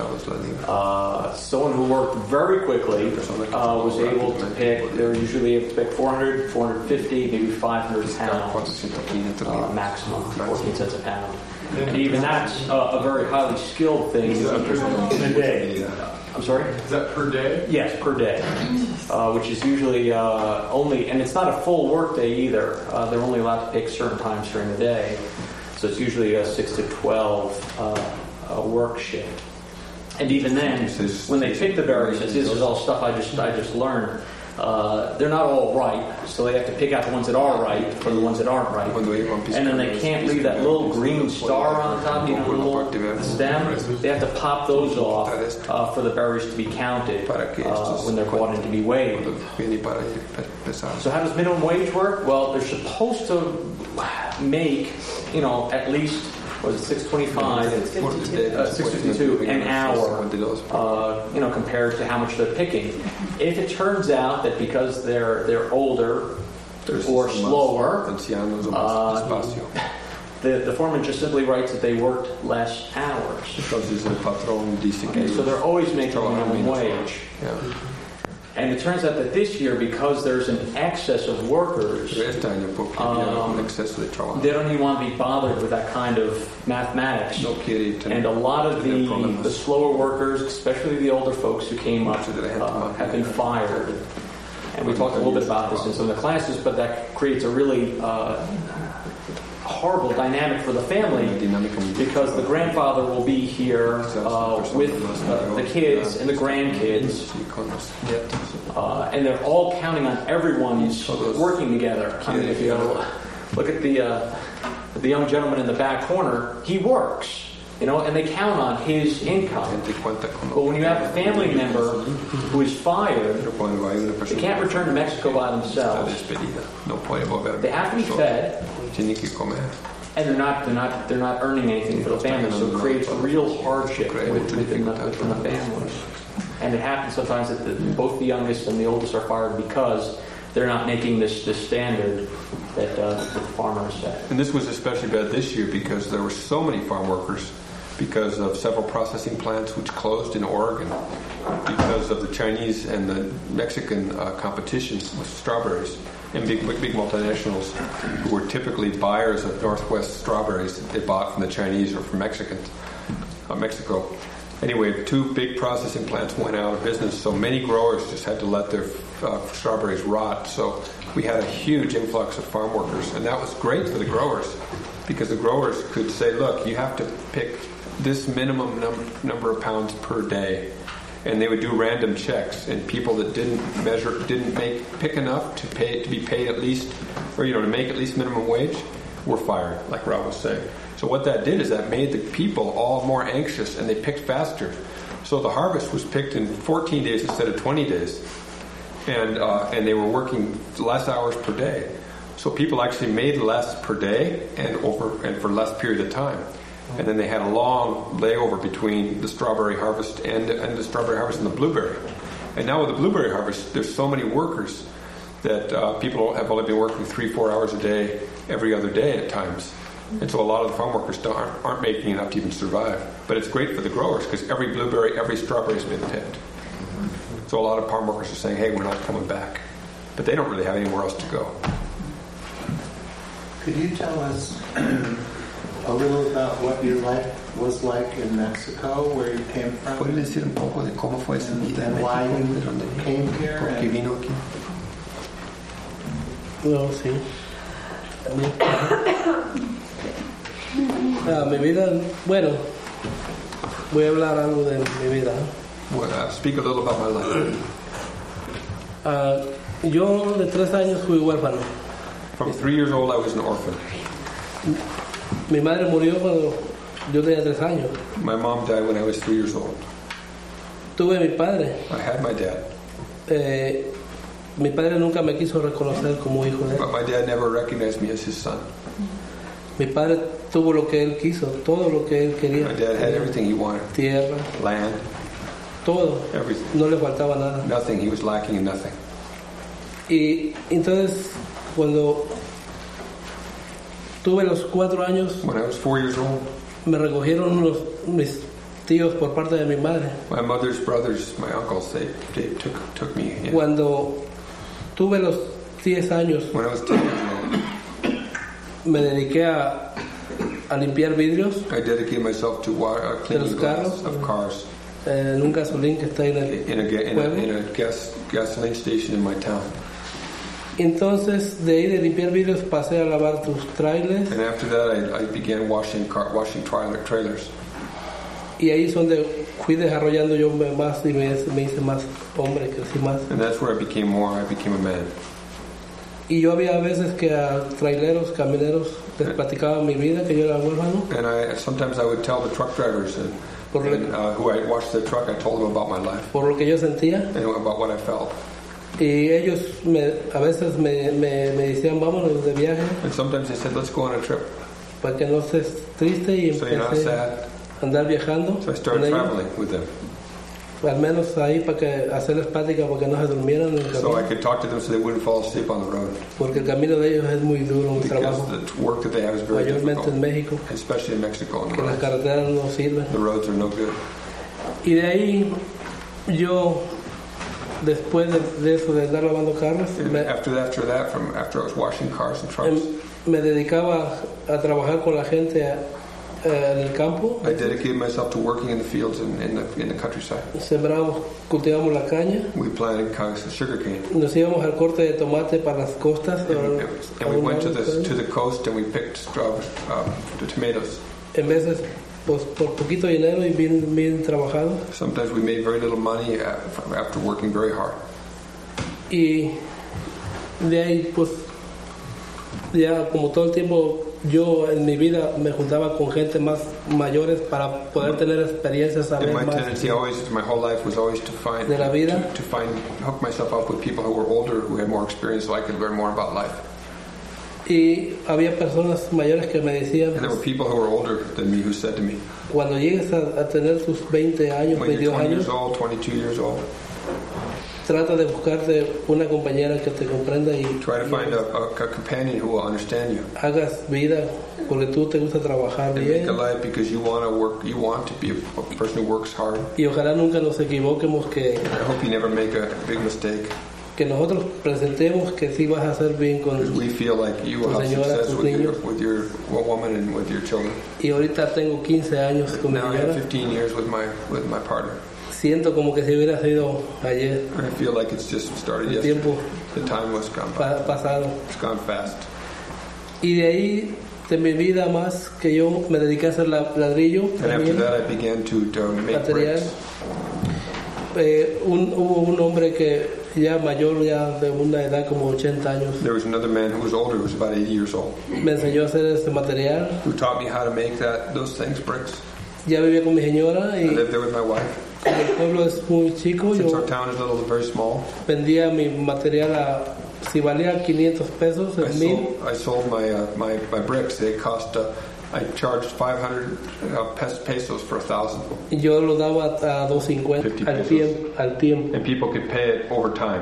Uh, someone who worked very quickly uh, was able to pick, they were usually able to pick four hundred, four hundred fifty, maybe five hundred pounds uh, maximum, fourteen cents a pound. And even that's uh, a very highly skilled thing. Per day. I'm sorry? Is that per day? Yes, per day. Uh, which is usually uh, only, and it's not a full work day either. Uh, they're only allowed to pick certain times during the day. So it's usually a six to twelve uh, uh, work shift. And even then, when they pick the berries, this is all stuff I just I just learned. Uh, they're not all ripe, so they have to pick out the ones that are ripe from the ones that aren't ripe. And then they can't leave that little green star on the top, you know, the little stem. They have to pop those off uh, for the berries to be counted uh, when they're brought in to be weighed. So how does minimum wage work? Well, they're supposed to make, you know, at least, what is it, six twenty-five, uh, six fifty-two an hour, uh, you know, compared to how much they're picking. If it turns out that because they're they're older or slower, uh, the the foreman just simply writes that they worked less hours. Okay, so they're always making minimum wage. And it turns out that this year, because there's an excess of workers, um, they don't even want to be bothered with that kind of mathematics. And a lot of the, the slower workers, especially the older folks who came up, uh, have been fired. And we talked a little bit about this in some of the classes, but that creates a really uh, horrible dynamic for the family, because the grandfather will be here uh, with uh, the kids and the grandkids, uh, and they're all counting on everyone's working together. I mean, if you look at the uh, the young gentleman in the back corner, he works, you know, and they count on his income. But when you have a family member who is fired, they can't return to Mexico by themselves. They have to be fed. And they're not, they're not, they're not earning anything for the family, so it creates a real hardship within the, within the family. And it happens sometimes that the, both the youngest and the oldest are fired because they're not making this, this standard that uh, the farmers set. And this was especially bad this year because there were so many farm workers because of several processing plants which closed in Oregon because of the Chinese and the Mexican uh, competition with strawberries, and big, big multinationals who were typically buyers of Northwest strawberries that they bought from the Chinese or from Mexicans, uh, Mexico. Anyway, two big processing plants went out of business, so many growers just had to let their uh, strawberries rot. So we had a huge influx of farm workers, and that was great for the growers because the growers could say, look, you have to pick this minimum num- number of pounds per day. And they would do random checks, and people that didn't measure, didn't make pick enough to pay to be paid at least, or you know, to make at least minimum wage, were fired, like Rob was saying. So what that did is that made the people all more anxious, and they picked faster. So the harvest was picked in fourteen days instead of twenty days, and uh, and they were working less hours per day. So people actually made less per day and over and for less period of time. And then they had a long layover between the strawberry harvest and, and the strawberry harvest and the blueberry. And now with the blueberry harvest, there's so many workers that uh, people have only been working three, four hours a day, every other day at times. And so a lot of the farm workers don't, aren't, aren't making enough to even survive. But it's great for the growers because every blueberry, every strawberry has been picked. So a lot of farm workers are saying, hey, we're not coming back. But they don't really have anywhere else to go. Could you tell us a little about what your life was like in Mexico, where you came from? ¿Puede decir un poco de cómo fue su vida en And why México, de you dónde came here? por qué and- vino aquí? No, sí. Ah, mi vida, bueno, voy a hablar algo de mi vida. Well, uh, speak a little about my life. Ah, yo de tres años fui huérfano. From three years old, I was an orphan. Mi madre murió cuando yo tenía tres años. My mom died when I was three years old. Tuve mi padre. I had my dad. Eh, mi padre nunca me quiso reconocer como hijo de él. But my dad never recognized me as his son. Mi padre tuvo lo que él quiso, todo lo que él quería. My dad had everything he wanted. Tierra, Land, todo. everything. No le faltaba nada. Nothing. He was lacking in nothing. Y entonces, cuando tuve los cuatro años, When I was four years old, me recogieron los, mis tíos por parte de mi madre. my mother's brothers, my uncles, they, they took took me in. Cuando tuve los diez años, When I was ten years old, me dediqué a, a limpiar vidrios I dedicated myself to wa- uh, cleaning los glass carros. of cars eh, en un gasolín que está en el in a, ga- in a, pueblo. in a gas, gasoline station in my town. Entonces, de ahí de limpiar vidrios pasé a lavar tus trailers, And after that, I, I began washing car, washing trailer, trailers. y ahí es donde fui desarrollando yo me- más y me, me hice más hombre, crecí más. And that's where I became more, I became a man. Y yo había veces que a traileros, camineros, les platicaba mi vida, que yo era huérfano, And I sometimes I would tell the truck drivers and, por lo, and, uh, who I watched the truck, I told them about my life por lo que yo sentía. and about what I felt. Y ellos me, a veces me, me, me decían, vámonos de viaje, And sometimes they said, let's go on a trip. para que no estés triste, y So you're not empecé sad. a andar viajando So I con started ellos, traveling with them. al menos ahí para que hacerles plática, para que no se durmieran en el So I camino, could talk to them so they wouldn't fall asleep on the road. porque el camino de ellos es muy duro, un Because trabajo, the work that they have is very mayormente en difficult, México, especially in Mexico. And the que las roads. carreteras no sirven. The roads are no good. Y de ahí yo, después de, de eso, de andar lavando carros, And me, after that, after that, from after I was washing cars and trucks, em- me dedicaba a trabajar con la gente eh, en el campo. I dedicated myself to working in the fields and in the in the countryside. Sembramos, cultivamos la caña, We planted sugar cane. nos íbamos al corte de tomate para las costas. And, eh, and we went to the to the coast and we picked straw, uh, the tomatoes. En veces, pues por poquito dinero y bien, bien trabajado. Sometimes we made very little money uh, from- after working very hard. Y de ahí, pues, ya como todo el tiempo, yo en mi vida me juntaba con gente más mayores para poder tener experiencias, saber And my más. tendency always, my whole life, was always to find De la vida. To, to find hook myself up with people who were older, who had more experience, so I could learn more about life. Y había personas mayores que me decían, And there were people who were older than me who said to me, cuando llegues a, a tener tus veinte años, when you're veintidós twenty años, years old, twenty-two years old, Trata de buscarte una compañera que te comprenda y try to find a, a, a companion who will understand you. Hagas vida porque tú te gusta trabajar And bien. make a life because you want to work. You want to be a, a person who works hard. Y ojalá nunca nos equivoquemos que I hope you never make a big mistake. que nosotros presentemos que sí vas a hacer bien con We feel like you will tu have señora, success tus with your, niños. with your woman and with your children. Y ahorita tengo quince años con mi Now I have señora. fifteen years with my with my partner. Siento como que si hubiera sido ayer. I feel like it's just started El yesterday. tiempo The time was gone by. pa- pasado. It's gone fast. Y de ahí, de mi vida más que yo me dediqué a hacer la- ladrillo. And after también, that, I began to, to make material. bricks. Eh, un, hubo un hombre que ya mayor, ya de una edad como ochenta años, There was another man who was older, who was about eighty years old, me enseñó a hacer este material. who taught me how to make that those things, bricks. Ya vivía con mi señora I y lived there with my wife. como el pueblo es muy chico, Since yo our town is little, very small, vendía mi material a, si valía quinientos pesos, I en mil, sold, I sold my, uh, my my bricks. They cost. Uh, I charged five hundred uh, pes- pesos for a thousand, y yo lo daba a dos cincuenta fifty al pesos. tiempo, al tiempo. and people could pay it over time.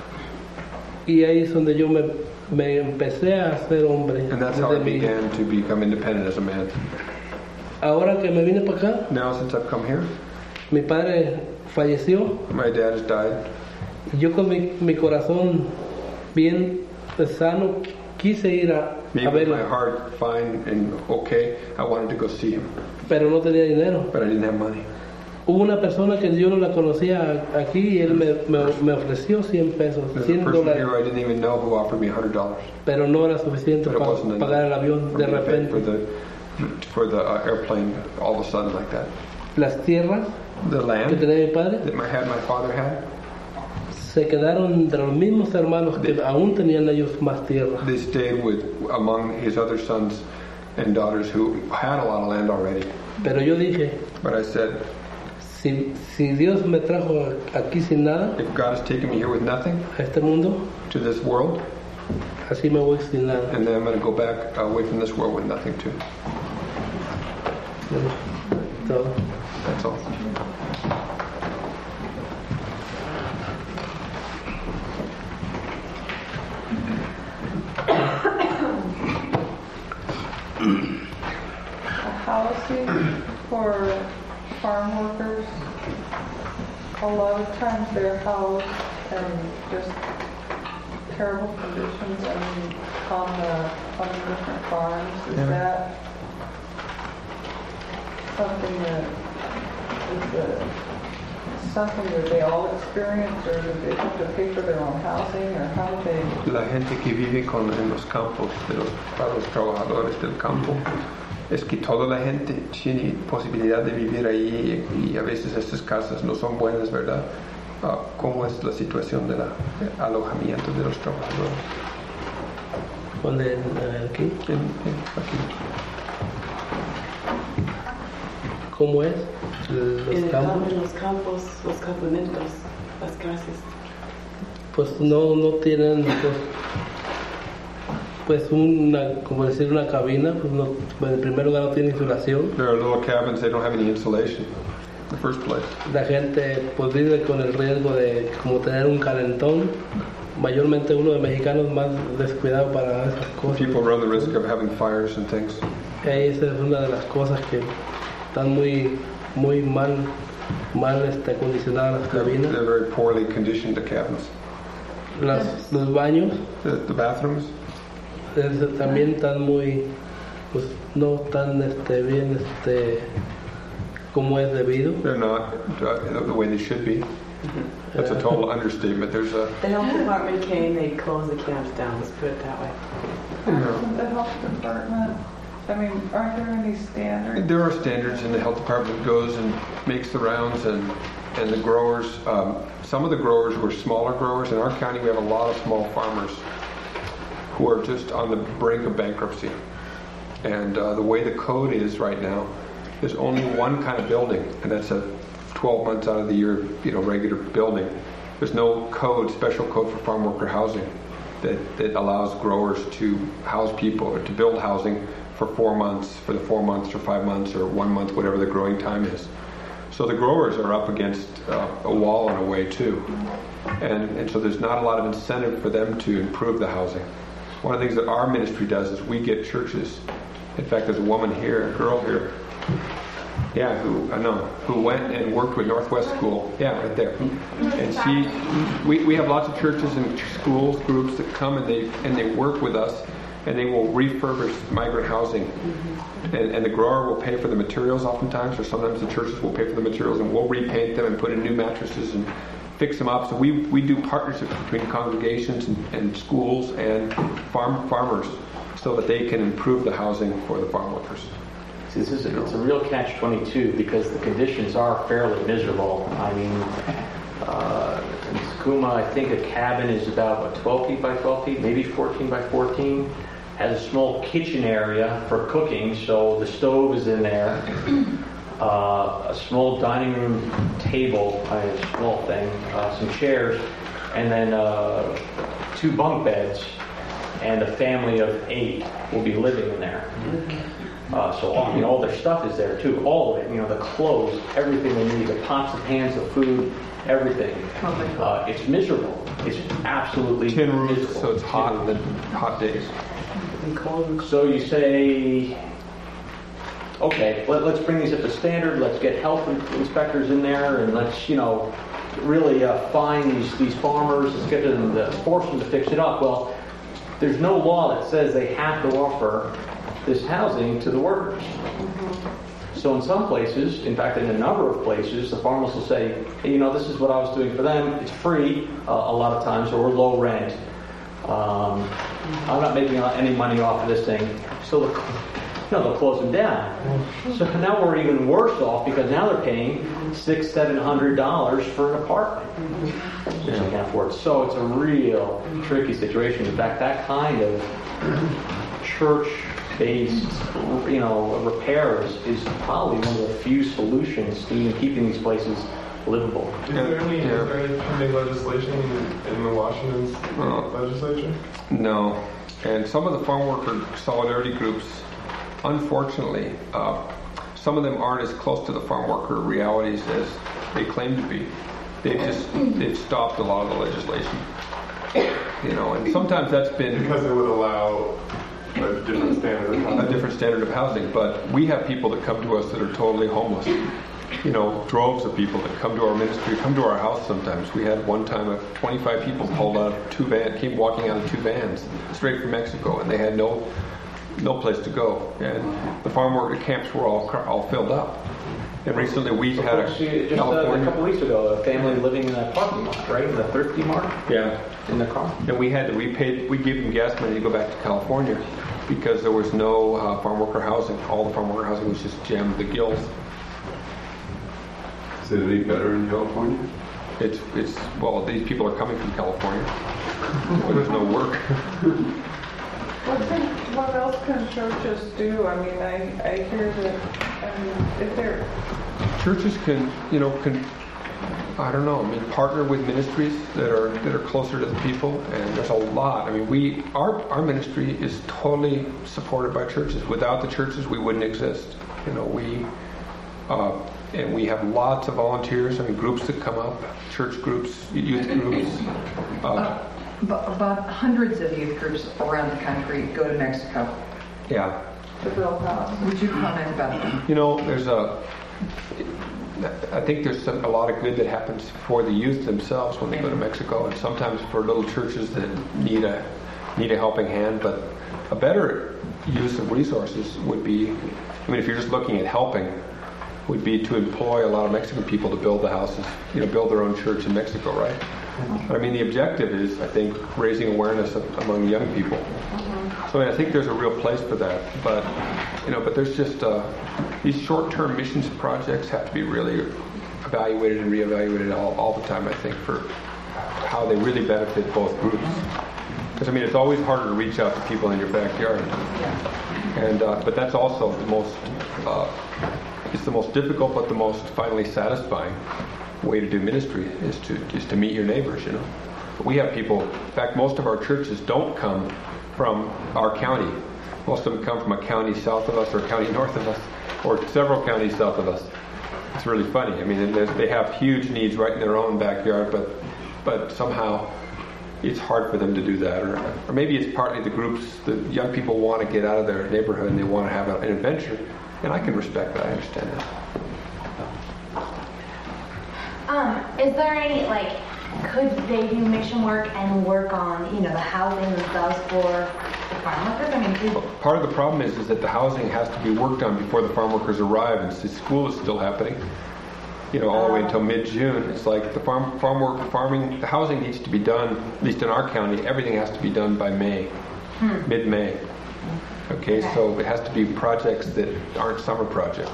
Y ahí es donde yo me, me empecé a hacer hombre. And that's how I desde mi- began to become independent as a man. Ahora que me vine para acá, Now, since I've come here, mi padre falleció my dad has died. y yo con mi, mi corazón bien sano quise ir a, Me a with verlo, my heart fine and okay, I wanted to go see him, pero no tenía dinero. but I didn't have money. Hubo una persona que yo no la conocía aquí y él me, me, me ofreció cien pesos, There's a cien person dólares, here I didn't even know who offered me one hundred dollars. pero no era suficiente But it para wasn't enough pagar el avión for de me to pay for repente. the, for the uh, airplane all of a sudden like that. Las tierras The que land tenía mi padre that my, had, my father had, se quedaron entre los mismos hermanos que aún tenían ellos más tierra. they stayed with among his other sons and daughters who had a lot of land already. Pero yo dije, But I said, si, si Dios me trajo aquí sin nada, if God has taken me here with nothing a este mundo, to this world, así me voy sin nada. and then I'm going to go back away from this world with nothing too. Todo. That's all. Housing for farm workers, a lot of times they're housed in just terrible conditions, I mean, on the, on the different farms. Is Yeah. that something that is a, something that they all experience, or do they have to pay for their own housing, or how do they? La gente que vive con, en los campos, de los, para los trabajadores del campo, es que toda la gente tiene posibilidad de vivir ahí y, y a veces estas casas no son buenas, ¿verdad? Uh, ¿Cómo es la situación del alojamiento de los trabajadores? ¿Dónde? Eh, ¿Aquí? En, en, aquí. ¿Cómo es? Los En, el campos. campo, en los campos, los campamentos, las casas. Pues no, no tienen pues, pues una, como decir una cabina, pues no, en primer lugar no tiene insulación. There are little cabins, they don't have any insulation in the first place. La gente pues vive con el riesgo de como tener un calentón, mayormente uno de mexicanos más descuidado para esas cosas. People run the risk of having fires and things. Esa es una de las cosas que están muy, muy mal, mal este, acondicionadas las They're, cabinas. they're very poorly conditioned, the cabins. Las, los baños The, the bathrooms, es- también están muy, pues no tan este, bien este, como es debido. they're not uh, the way they should be. That's a total understatement. There's a The health department came, they closed the camps down, let's put it that way. Doesn't the health department, I mean, aren't there any standards? There are standards, and the health department goes and makes the rounds, and and the growers. Um, some of the growers were smaller growers. In our county, we have a lot of small farmers who are just on the brink of bankruptcy. And uh, the way the code is right now, there's only one kind of building, and that's a twelve months out of the year, you know, regular building. There's no code, special code for farm worker housing that, that allows growers to house people or to build housing for four months, for the four months or five months or one month, whatever the growing time is. So So the growers are up against uh, a wall in a way too. And, and so there's not a lot of incentive for them to improve the housing. One of the things that our ministry does is we get churches. In fact, there's a woman here, a girl here, yeah, who I know, who went and worked with Northwest School. Yeah, right there. And she, we, we have lots of churches and schools, groups that come and they and they work with us, and they will refurbish migrant housing. And, and the grower will pay for the materials oftentimes, or sometimes the churches will pay for the materials, and we'll repaint them and put in new mattresses and fix them up. So we we do partnerships between congregations and, and schools and farm farmers so that they can improve the housing for the farm workers. See, this is a, it's a real catch twenty-two because the conditions are fairly miserable. I mean, uh, in Tacoma, I think a cabin is about what, twelve feet by twelve feet, maybe fourteen by fourteen. Has a small kitchen area for cooking, so the stove is in there. Uh, a small dining room table, a small thing, uh, some chairs, and then uh, two bunk beds, and a family of eight will be living in there. Uh, so all, you know, all their stuff is there too, all of it. You know, the clothes, everything they need, the pots and pans, the food, everything. Uh, it's miserable. It's absolutely tin roofs, miserable. so it's hot in the hot days. So you say, okay, let, let's bring these up to standard. Let's get health inspectors in there, and let's, you know, really uh, find these these farmers. Let's get them to force them to fix it up. Well, there's no law that says they have to offer this housing to the workers. So in some places, in fact, in a number of places, the farmers will say, hey, you know, this is what I was doing for them. It's free uh, a lot of times, or low rent. Um, I'm not making any money off of this thing. So they'll, you know, they'll close them down. So now we're even worse off because now they're paying six, seven hundred dollars for an apartment, which they can't afford. So it's a real tricky situation. In fact, that kind of church-based, you know, repairs is probably one of the few solutions to even keeping these places livable. Is there any, Yeah. is there any pending legislation in, in the Washington uh, legislature? No. And some of the farm worker solidarity groups, unfortunately, uh, some of them aren't as close to the farm worker realities as they claim to be. They've just they've stopped a lot of the legislation. You know, and sometimes that's been because it would allow a different standard of housing. a different standard of housing. But we have people that come to us that are totally homeless. You know, droves of people that come to our ministry, come to our house sometimes. We had one time of twenty-five people pulled out of two vans, came walking out of two vans straight from Mexico, and they had no no place to go. And the farm worker camps were all all filled up. And recently we had a Just California, uh, a couple weeks ago, a family living in that parking lot, right, in the Thrifty Mart. Yeah, in the car. And we had to we paid we gave them gas money to go back to California because there was no uh, farm worker housing. All the farm worker housing was just jammed to the gills. Is it any better in California? It's it's well, these people are coming from California where there's no work. What, can, what else can churches do? I mean, I, I hear that, I mean, if they're... Churches can, you know, can, I don't know, I mean, partner with ministries that are that are closer to the people, and there's a lot. I mean, we, our, our ministry is totally supported by churches. Without the churches, we wouldn't exist. You know, we, uh, and we have lots of volunteers, I mean, groups that come up, church groups, youth groups. Uh, About hundreds of youth groups around the country go to Mexico. Yeah. To build houses. Would you comment about that? You know, there's a, I think there's some, a lot of good that happens for the youth themselves when they go to Mexico, and sometimes for little churches that need a need a helping hand. But a better use of resources would be, I mean, if you're just looking at helping, would be to employ a lot of Mexican people to build the houses, you know, build their own church in Mexico, right? But I mean, the objective is, I think, raising awareness of, among young people. So I mean, I think there's a real place for that. But you know, but there's just uh, these short-term missions projects have to be really evaluated and reevaluated all, all the time. I think for how they really benefit both groups. Because I mean, it's always harder to reach out to people in your backyard, and uh, but that's also the most uh, it's the most difficult, but the most finally satisfying way to do ministry is to is to meet your neighbors, you know. But we have people, in fact, most of our churches don't come from our county. Most of them come from a county south of us or a county north of us or several counties south of us. it's really funny. I mean, there's- they have huge needs right in their own backyard, but but somehow it's hard for them to do that. Or, or maybe it's partly the groups, the young people want to get out of their neighborhood and they want to have a, an adventure. And I can respect that. I understand that. Um, is there any, like, could they do mission work and work on, you know, the housing themselves for the farm workers? I mean, do, Part of the problem is, is that the housing has to be worked on before the farm workers arrive, and the school is still happening. You know, all the way until mid-June. It's like the farm farm work farming. The housing needs to be done. At least in our county, everything has to be done by May, Hmm. mid-May. Okay, Okay. so it has to be projects that aren't summer projects.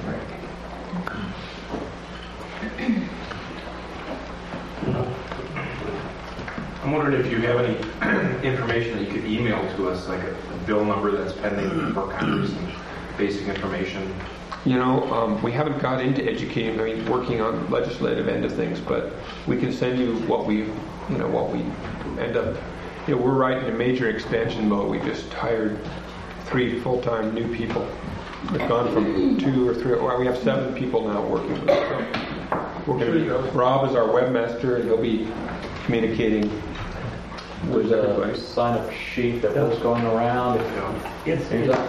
I'm wondering if you have any information that you could email to us, like a, a bill number that's pending for Congress and basic information. You know, um, we haven't got into educating, I mean, working on legislative end of things, but we can send you what we, you know, what we end up, you know, we're right in a major expansion mode. We just hired three full-time new people. We've gone from two or three, well, we have seven people now working with us. So we're going to be, Rob is our webmaster, and he'll be communicating with There's everybody. a sign-up sheet that was going around. It's,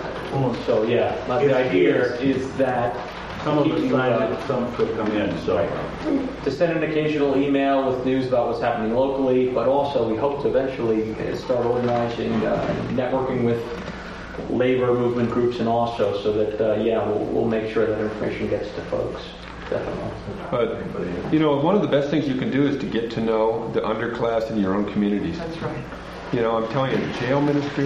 So, yeah, but the idea is that some of keep the you, sign uh, up, some could come in, so. to send an occasional email with news about what's happening locally, but also we hope to eventually uh, start organizing, uh, networking with labor movement groups and also so that, uh, yeah, we'll, we'll make sure that information gets to folks. Definitely. But, you know, one of the best things you can do is to get to know the underclass in your own communities. That's right. You know, I'm telling you, the jail ministry,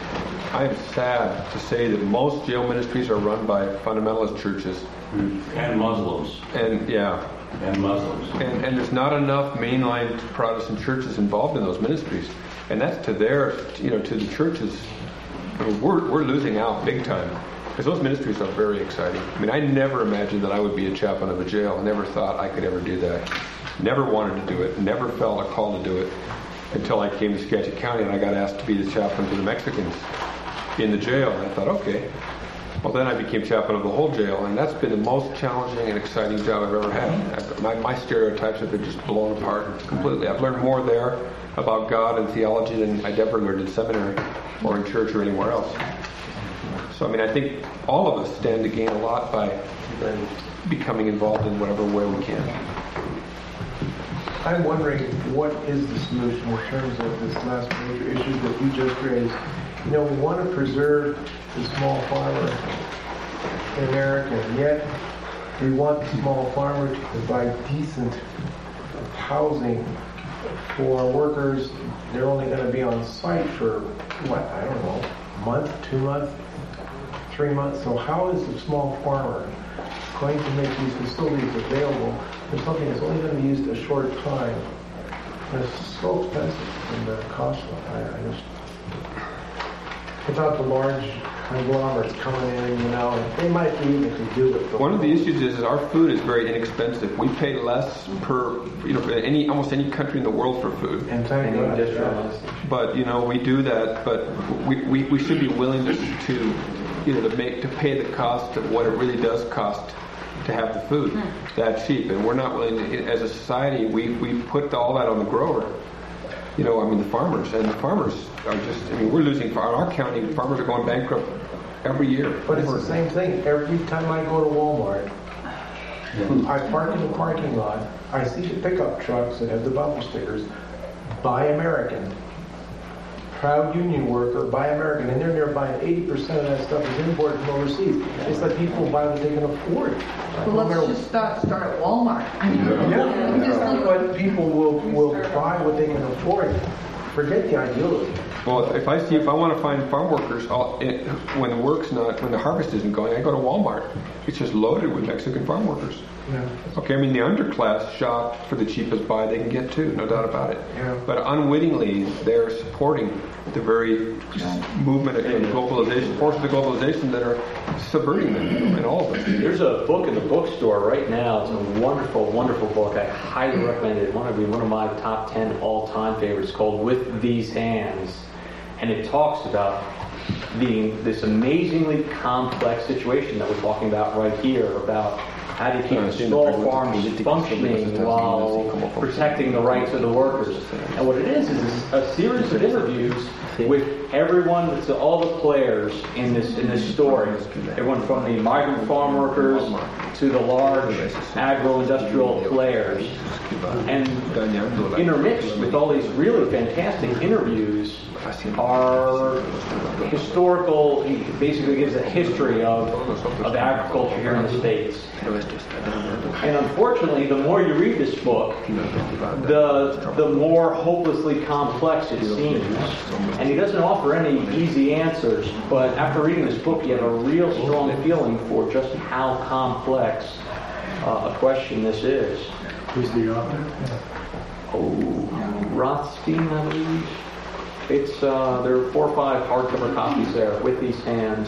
I am sad to say that most jail ministries are run by fundamentalist churches. And Muslims. And, yeah. And Muslims. And, and there's not enough mainline Protestant churches involved in those ministries. And that's to their, you know, to the churches. I mean, we're, we're losing out big time. Because those ministries are very exciting. I mean, I never imagined that I would be a chaplain of a jail. I never thought I could ever do that. Never wanted to do it. Never felt a call to do it until I came to Skagit County and I got asked to be the chaplain to the Mexicans in the jail. And I thought, okay. Well, then I became chaplain of the whole jail, and that's been the most challenging and exciting job I've ever had. I've, my, my stereotypes have been just blown apart completely. I've learned more there about God and theology than I'd ever learned in seminary or in church or anywhere else. So, I mean, I think all of us stand to gain a lot by becoming involved in whatever way we can. I'm wondering, what is the solution in terms of this last major issue that you just raised? You know, we want to preserve the small farmer in America, and yet we want the small farmer to provide decent housing for workers. They're only going to be on site for, what, I don't know, a month, two months, three months. So how is the small farmer going to make these facilities available for something that's only going to be used a short time? And it's so expensive and uh, costly. I, I just, without the large conglomerates coming in, you know, and they might be able to do it. One of the issues is, is our food is very inexpensive. We pay less per, you know, for any almost any country in the world for food. And thank God. Yeah. But you know, we do that. But we, we, we should be willing to, to you know to make to pay the cost of what it really does cost to have the food that cheap. And we're not willing to. As a society, we we put all that on the grower. You know, I mean, the farmers, and the farmers are just, I mean, we're losing, in our county, farmers are going bankrupt every year. But it's the same thing. Every time I go to Walmart, I park in the parking lot, I see the pickup trucks that have the bumper stickers, Buy American, proud union worker, Buy American, and they're there buying eighty percent of that stuff is imported from overseas. It's like people buy what they can afford. Well, let's just start, start at Walmart. I mean, Yeah, we just look- but people will, will buy what they can afford. Forget the ideology. Well, if I see, if I want to find farm workers, I'll, it, when the work's not, when the harvest isn't going, I go to Walmart. It's just loaded with Mexican farm workers. Yeah. Okay, I mean, the underclass shop for the cheapest buy they can get too, no doubt about it. Yeah. But unwittingly, they're supporting the very movement of globalization, forces of globalization that are subverting them in all of them. There's a book in the bookstore right now. It's a wonderful, wonderful book. I highly recommend it. One of one of my top ten all-time favorites, called "With These Hands," and it talks about the, this amazingly complex situation that we're talking about right here, about how do you keep the small farms functioning while protecting the rights of the workers. And what it is is a series of interviews with everyone, that's all the players in this in this story. Everyone from the migrant farm workers to the large agro-industrial players. And intermixed with all these really fantastic interviews are historical, he basically gives a history of, of agriculture here in the States. And unfortunately, the more you read this book, the the more hopelessly complex it seems. And he doesn't offer any easy answers, but after reading this book, you have a real strong feeling for just how complex uh, a question this is. Who's the author? Oh, Rothstein, I believe. It's uh, there are four or five hardcover copies there with these hands.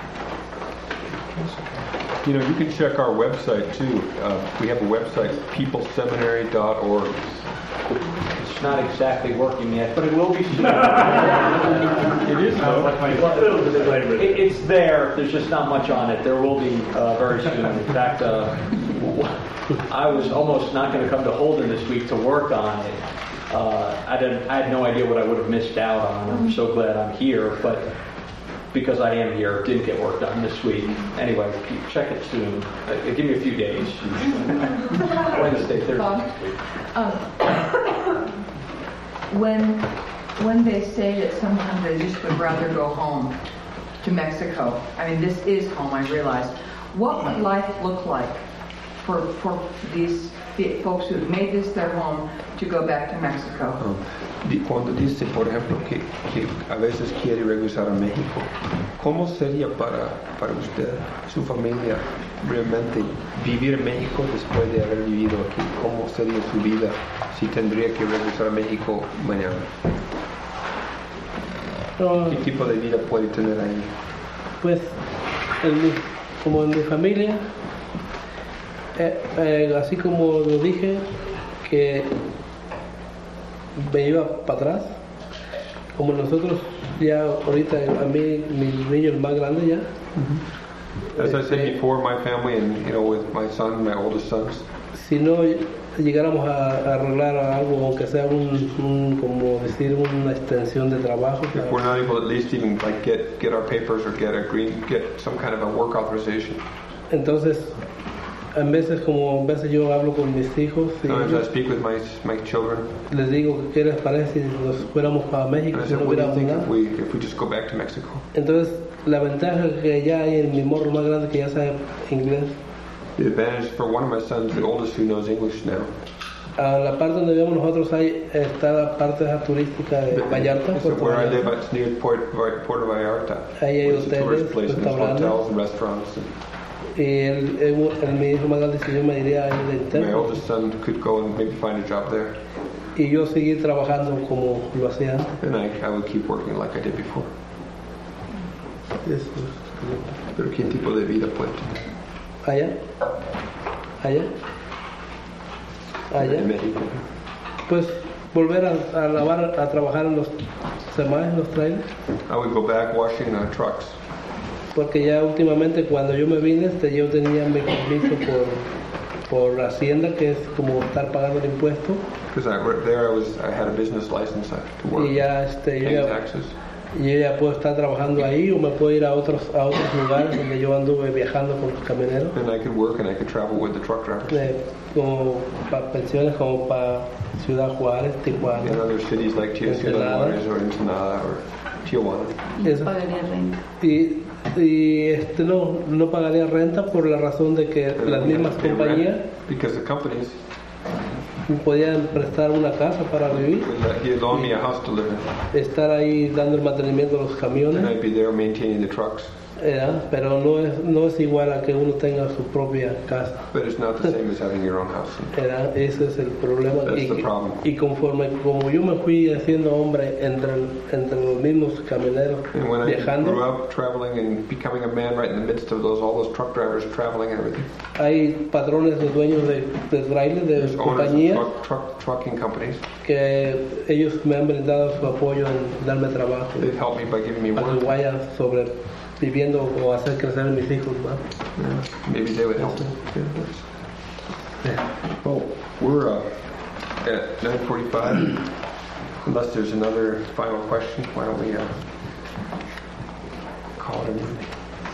You know, you can check our website too. Uh, we have a website, people seminary dot org. It's not exactly working yet, but it will be soon. It is though. It, it's there. There's just not much on it. There will be uh, very soon. In fact, uh, I was almost not going to come to Holden this week to work on it. Uh, I didn't. I had no idea what I would have missed out on. I'm so glad I'm here, but because I am here, it didn't get work done this week. Anyway, check it soon. Uh, give me a few days. Wednesday, Thursday. Um, when when they say that sometimes they just would rather go home to Mexico. I mean, this is home. I realize. What would life look like for for these folks who've made this their home to go back to Mexico? Cuando dice, por ejemplo, que, que a veces quiere regresar a México, ¿cómo sería para, para usted, su familia, realmente vivir en México después de haber vivido aquí? ¿Cómo sería su vida si tendría que regresar a México mañana? No, ¿Qué tipo de vida puede tener ahí? Pues, en mi, como en mi familia, eh, eh, así como lo dije, que me iba para atrás, como nosotros ya ahorita, a mí, mi niño el más grande ya. Mm-hmm. As I said before, my family and, you know, with my son, my oldest sons, si no llegáramos a, a arreglar algo, aunque sea un, un, como decir, una extensión de trabajo. If we're not able at least even like get get our papers or get a green, get some kind of a work authorization. Entonces, a veces como a veces yo hablo con mis hijos y Sometimes I speak with my my children. Les digo qué les parece si nos fuéramos para México, si no hubiéramos nada. If we if we just go back to Mexico. Entonces, la ventaja que ya hay en mi morro más grande que ya sabe inglés. The advantage for one of my sons, the oldest, who knows English now. A la parte donde vivimos nosotros hay está la parte turística de Vallarta. So where I live, it's near Port, Puerto Vallarta. Ahí hay hoteles, tourist place, and restaurantes, hotels and restaurants. And y el, el, el, mi hijo más grande, si yo me iría ahí de interno. My oldest son could go and maybe find a job there. Y yo seguir trabajando como lo hacía antes. And I, I would keep working like I did before. Eso. Pero qué tipo de vida puede tener. Allá, allá, allá. En México. Pues volver a, a lavar, a trabajar en los semáforos, en los trailers. I would go back washing uh, trucks. Porque ya últimamente cuando yo me vine, este, yo tenía mi permiso por por Hacienda, que es como estar pagando el impuesto. Because I, there I was, I had a business license to work. Y ya este, yo paying ya, taxes. yo ya puedo estar trabajando ahí o me puedo ir a otros a otros lugares donde yo anduve viajando con los camioneros. And I could work and I could travel with the truck drivers. Eh, como para pensiones como para Ciudad Juárez, Tijuana. In other cities like Ciudad Juárez or Ensenada or Tijuana. No pagaría renta. Y, y este no no pagaría renta por la razón de que And las mismas compañías because the companies me podían prestar una casa para vivir. he loaned me a house to live in. Estar ahí dando el mantenimiento a los camiones. And I'd be there maintaining the trucks. ¿verdad? Pero no es, no es igual a que uno tenga su propia casa. But it's not the same as having your own house. ¿Verdad? Ese es el problema. That's y, the problem. y conforme como yo me fui haciendo hombre entre, entre los mismos camioneros And when viajando, I grew up traveling and becoming a man right in the midst of those all those truck drivers traveling and everything. hay patrones de dueños de, de trailer, de There's owners of compañías, truck, truck, trucking companies. que ellos me han brindado su apoyo en darme trabajo. They've helped me by giving me Para work. que vaya sobre viviendo o hacer crecer a mis hijos, ¿no? Yeah, maybe they would help. Yeah. Well, we're uh, at nine forty-five. Unless there's another final question, why don't we uh, call it a night?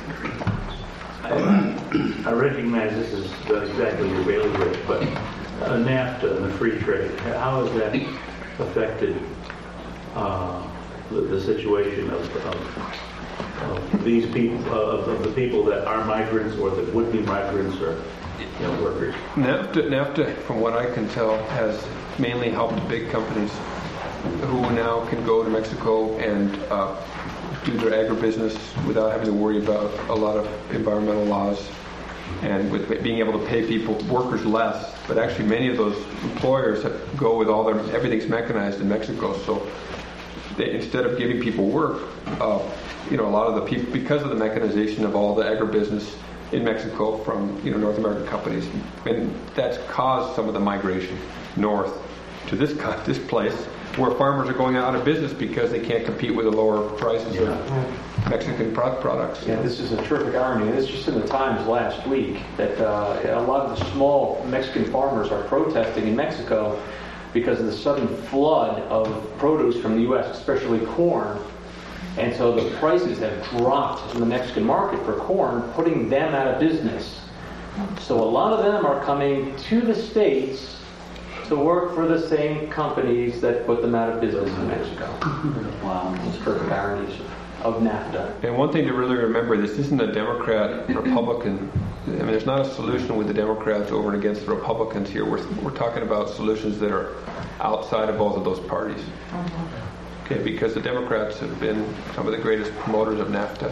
I, I recognize this is not exactly your bailiwick, but uh, NAFTA and the free trade, how has that affected uh, the, the situation of, of, of these people, of, of the people that are migrants or that would be migrants or you know, workers? NAFTA, NAFTA, from what I can tell, has mainly helped big companies who now can go to Mexico and uh, do their agribusiness without having to worry about a lot of environmental laws and with being able to pay people, workers less. But actually many of those employers have, go with all their, everything's mechanized in Mexico. So they, instead of giving people work, uh, you know, a lot of the people, because of the mechanization of all the agribusiness in Mexico from, you know, North American companies, and that's caused some of the migration north to this this place where farmers are going out of business because they can't compete with the lower prices Yeah. of Mexican pro- products. Yeah, this is a terrific irony. And it's just in the Times last week that uh, a lot of the small Mexican farmers are protesting in Mexico because of the sudden flood of produce from the U S, especially corn. And so the prices have dropped in the Mexican market for corn, putting them out of business. So a lot of them are coming to the States to work for the same companies that put them out of business in Mexico. Wow, those perfect ironies of NAFTA. And one thing to really remember, this isn't a Democrat, Republican. I mean, there's not a solution with the Democrats over and against the Republicans here. We're, we're talking about solutions that are outside of both of those parties. Okay, because the Democrats have been some of the greatest promoters of NAFTA.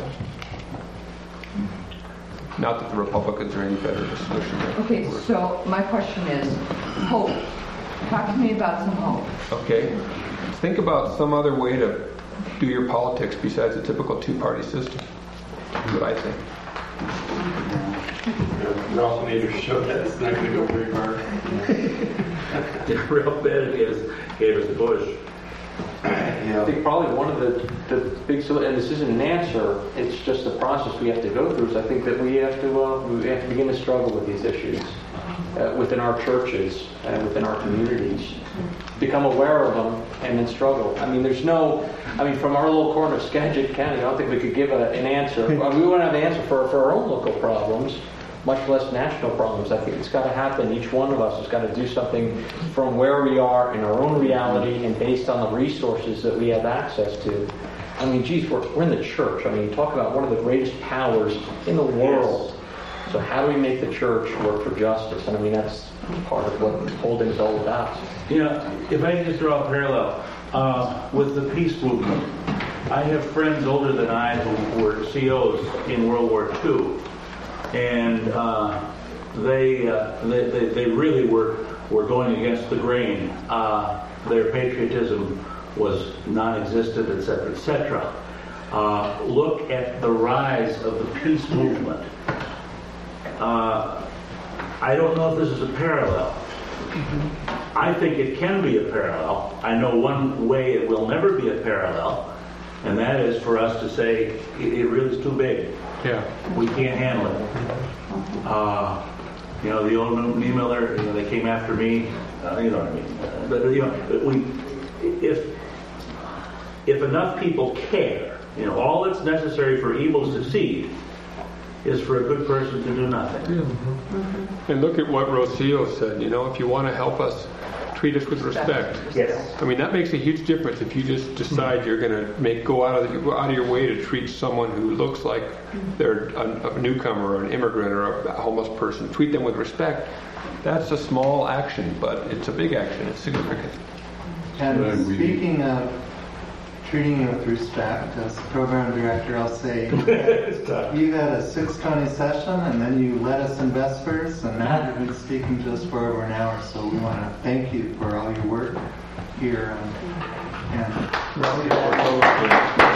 Not that the Republicans are any better at a solution. Okay, so my question is, hope. Talk to me about some hope. Okay. Think about some other way to do your politics besides a typical two-party system. That's what I think. We also need to show that it's not going to go very far. The real bad is gave us Bush. I think probably one of the, the big, and this isn't an answer, it's just a process we have to go through, is I think that we have to uh, we have to begin to struggle with these issues uh, within our churches and within our communities. Become aware of them and then struggle. I mean, there's no, I mean, from our little corner of Skagit County, I don't think we could give a, an answer. We wouldn't have an answer for, for our own local problems, much less national problems. I think it's got to happen. Each one of us has got to do something from where we are in our own reality and based on the resources that we have access to. I mean, geez, we're, we're in the church. I mean, you talk about one of the greatest powers in the world. So how do we make the church work for justice? And I mean, that's part of what this whole thing is all about. You know, if I can just draw a parallel uh, with the peace movement, I have friends older than I who were C Os in World War Two, and uh, they, uh, they they they really were were going against the grain. Uh, their patriotism was non-existent, et cetera, et cetera. Uh, look at the rise of the peace movement. Uh, I don't know if this is a parallel. I think it can be a parallel. I know one way it will never be a parallel, and that is for us to say it, it really is too big. Yeah, we can't handle it. Uh, you know, the old Niemöller, you know, they came after me. Uh, you know what I mean? Uh, but you know, we if if enough people care, you know, all that's necessary for evil to succeed is for a good person to do nothing. Mm-hmm. And look at what Rocio said, you know, if you want to help us, treat us with respect. Yes. I mean, that makes a huge difference if you just decide you're going to make go out of the, go out of your way to treat someone who looks like they're a, a newcomer or an immigrant or a homeless person. Treat them with respect. That's a small action, but it's a big action. It's significant. And speaking of treating you with respect. As program director, I'll say, you had a six twenty session, and then you led us investors, and now you've been speaking to us for over an hour. So we want to thank you for all your work here. And, and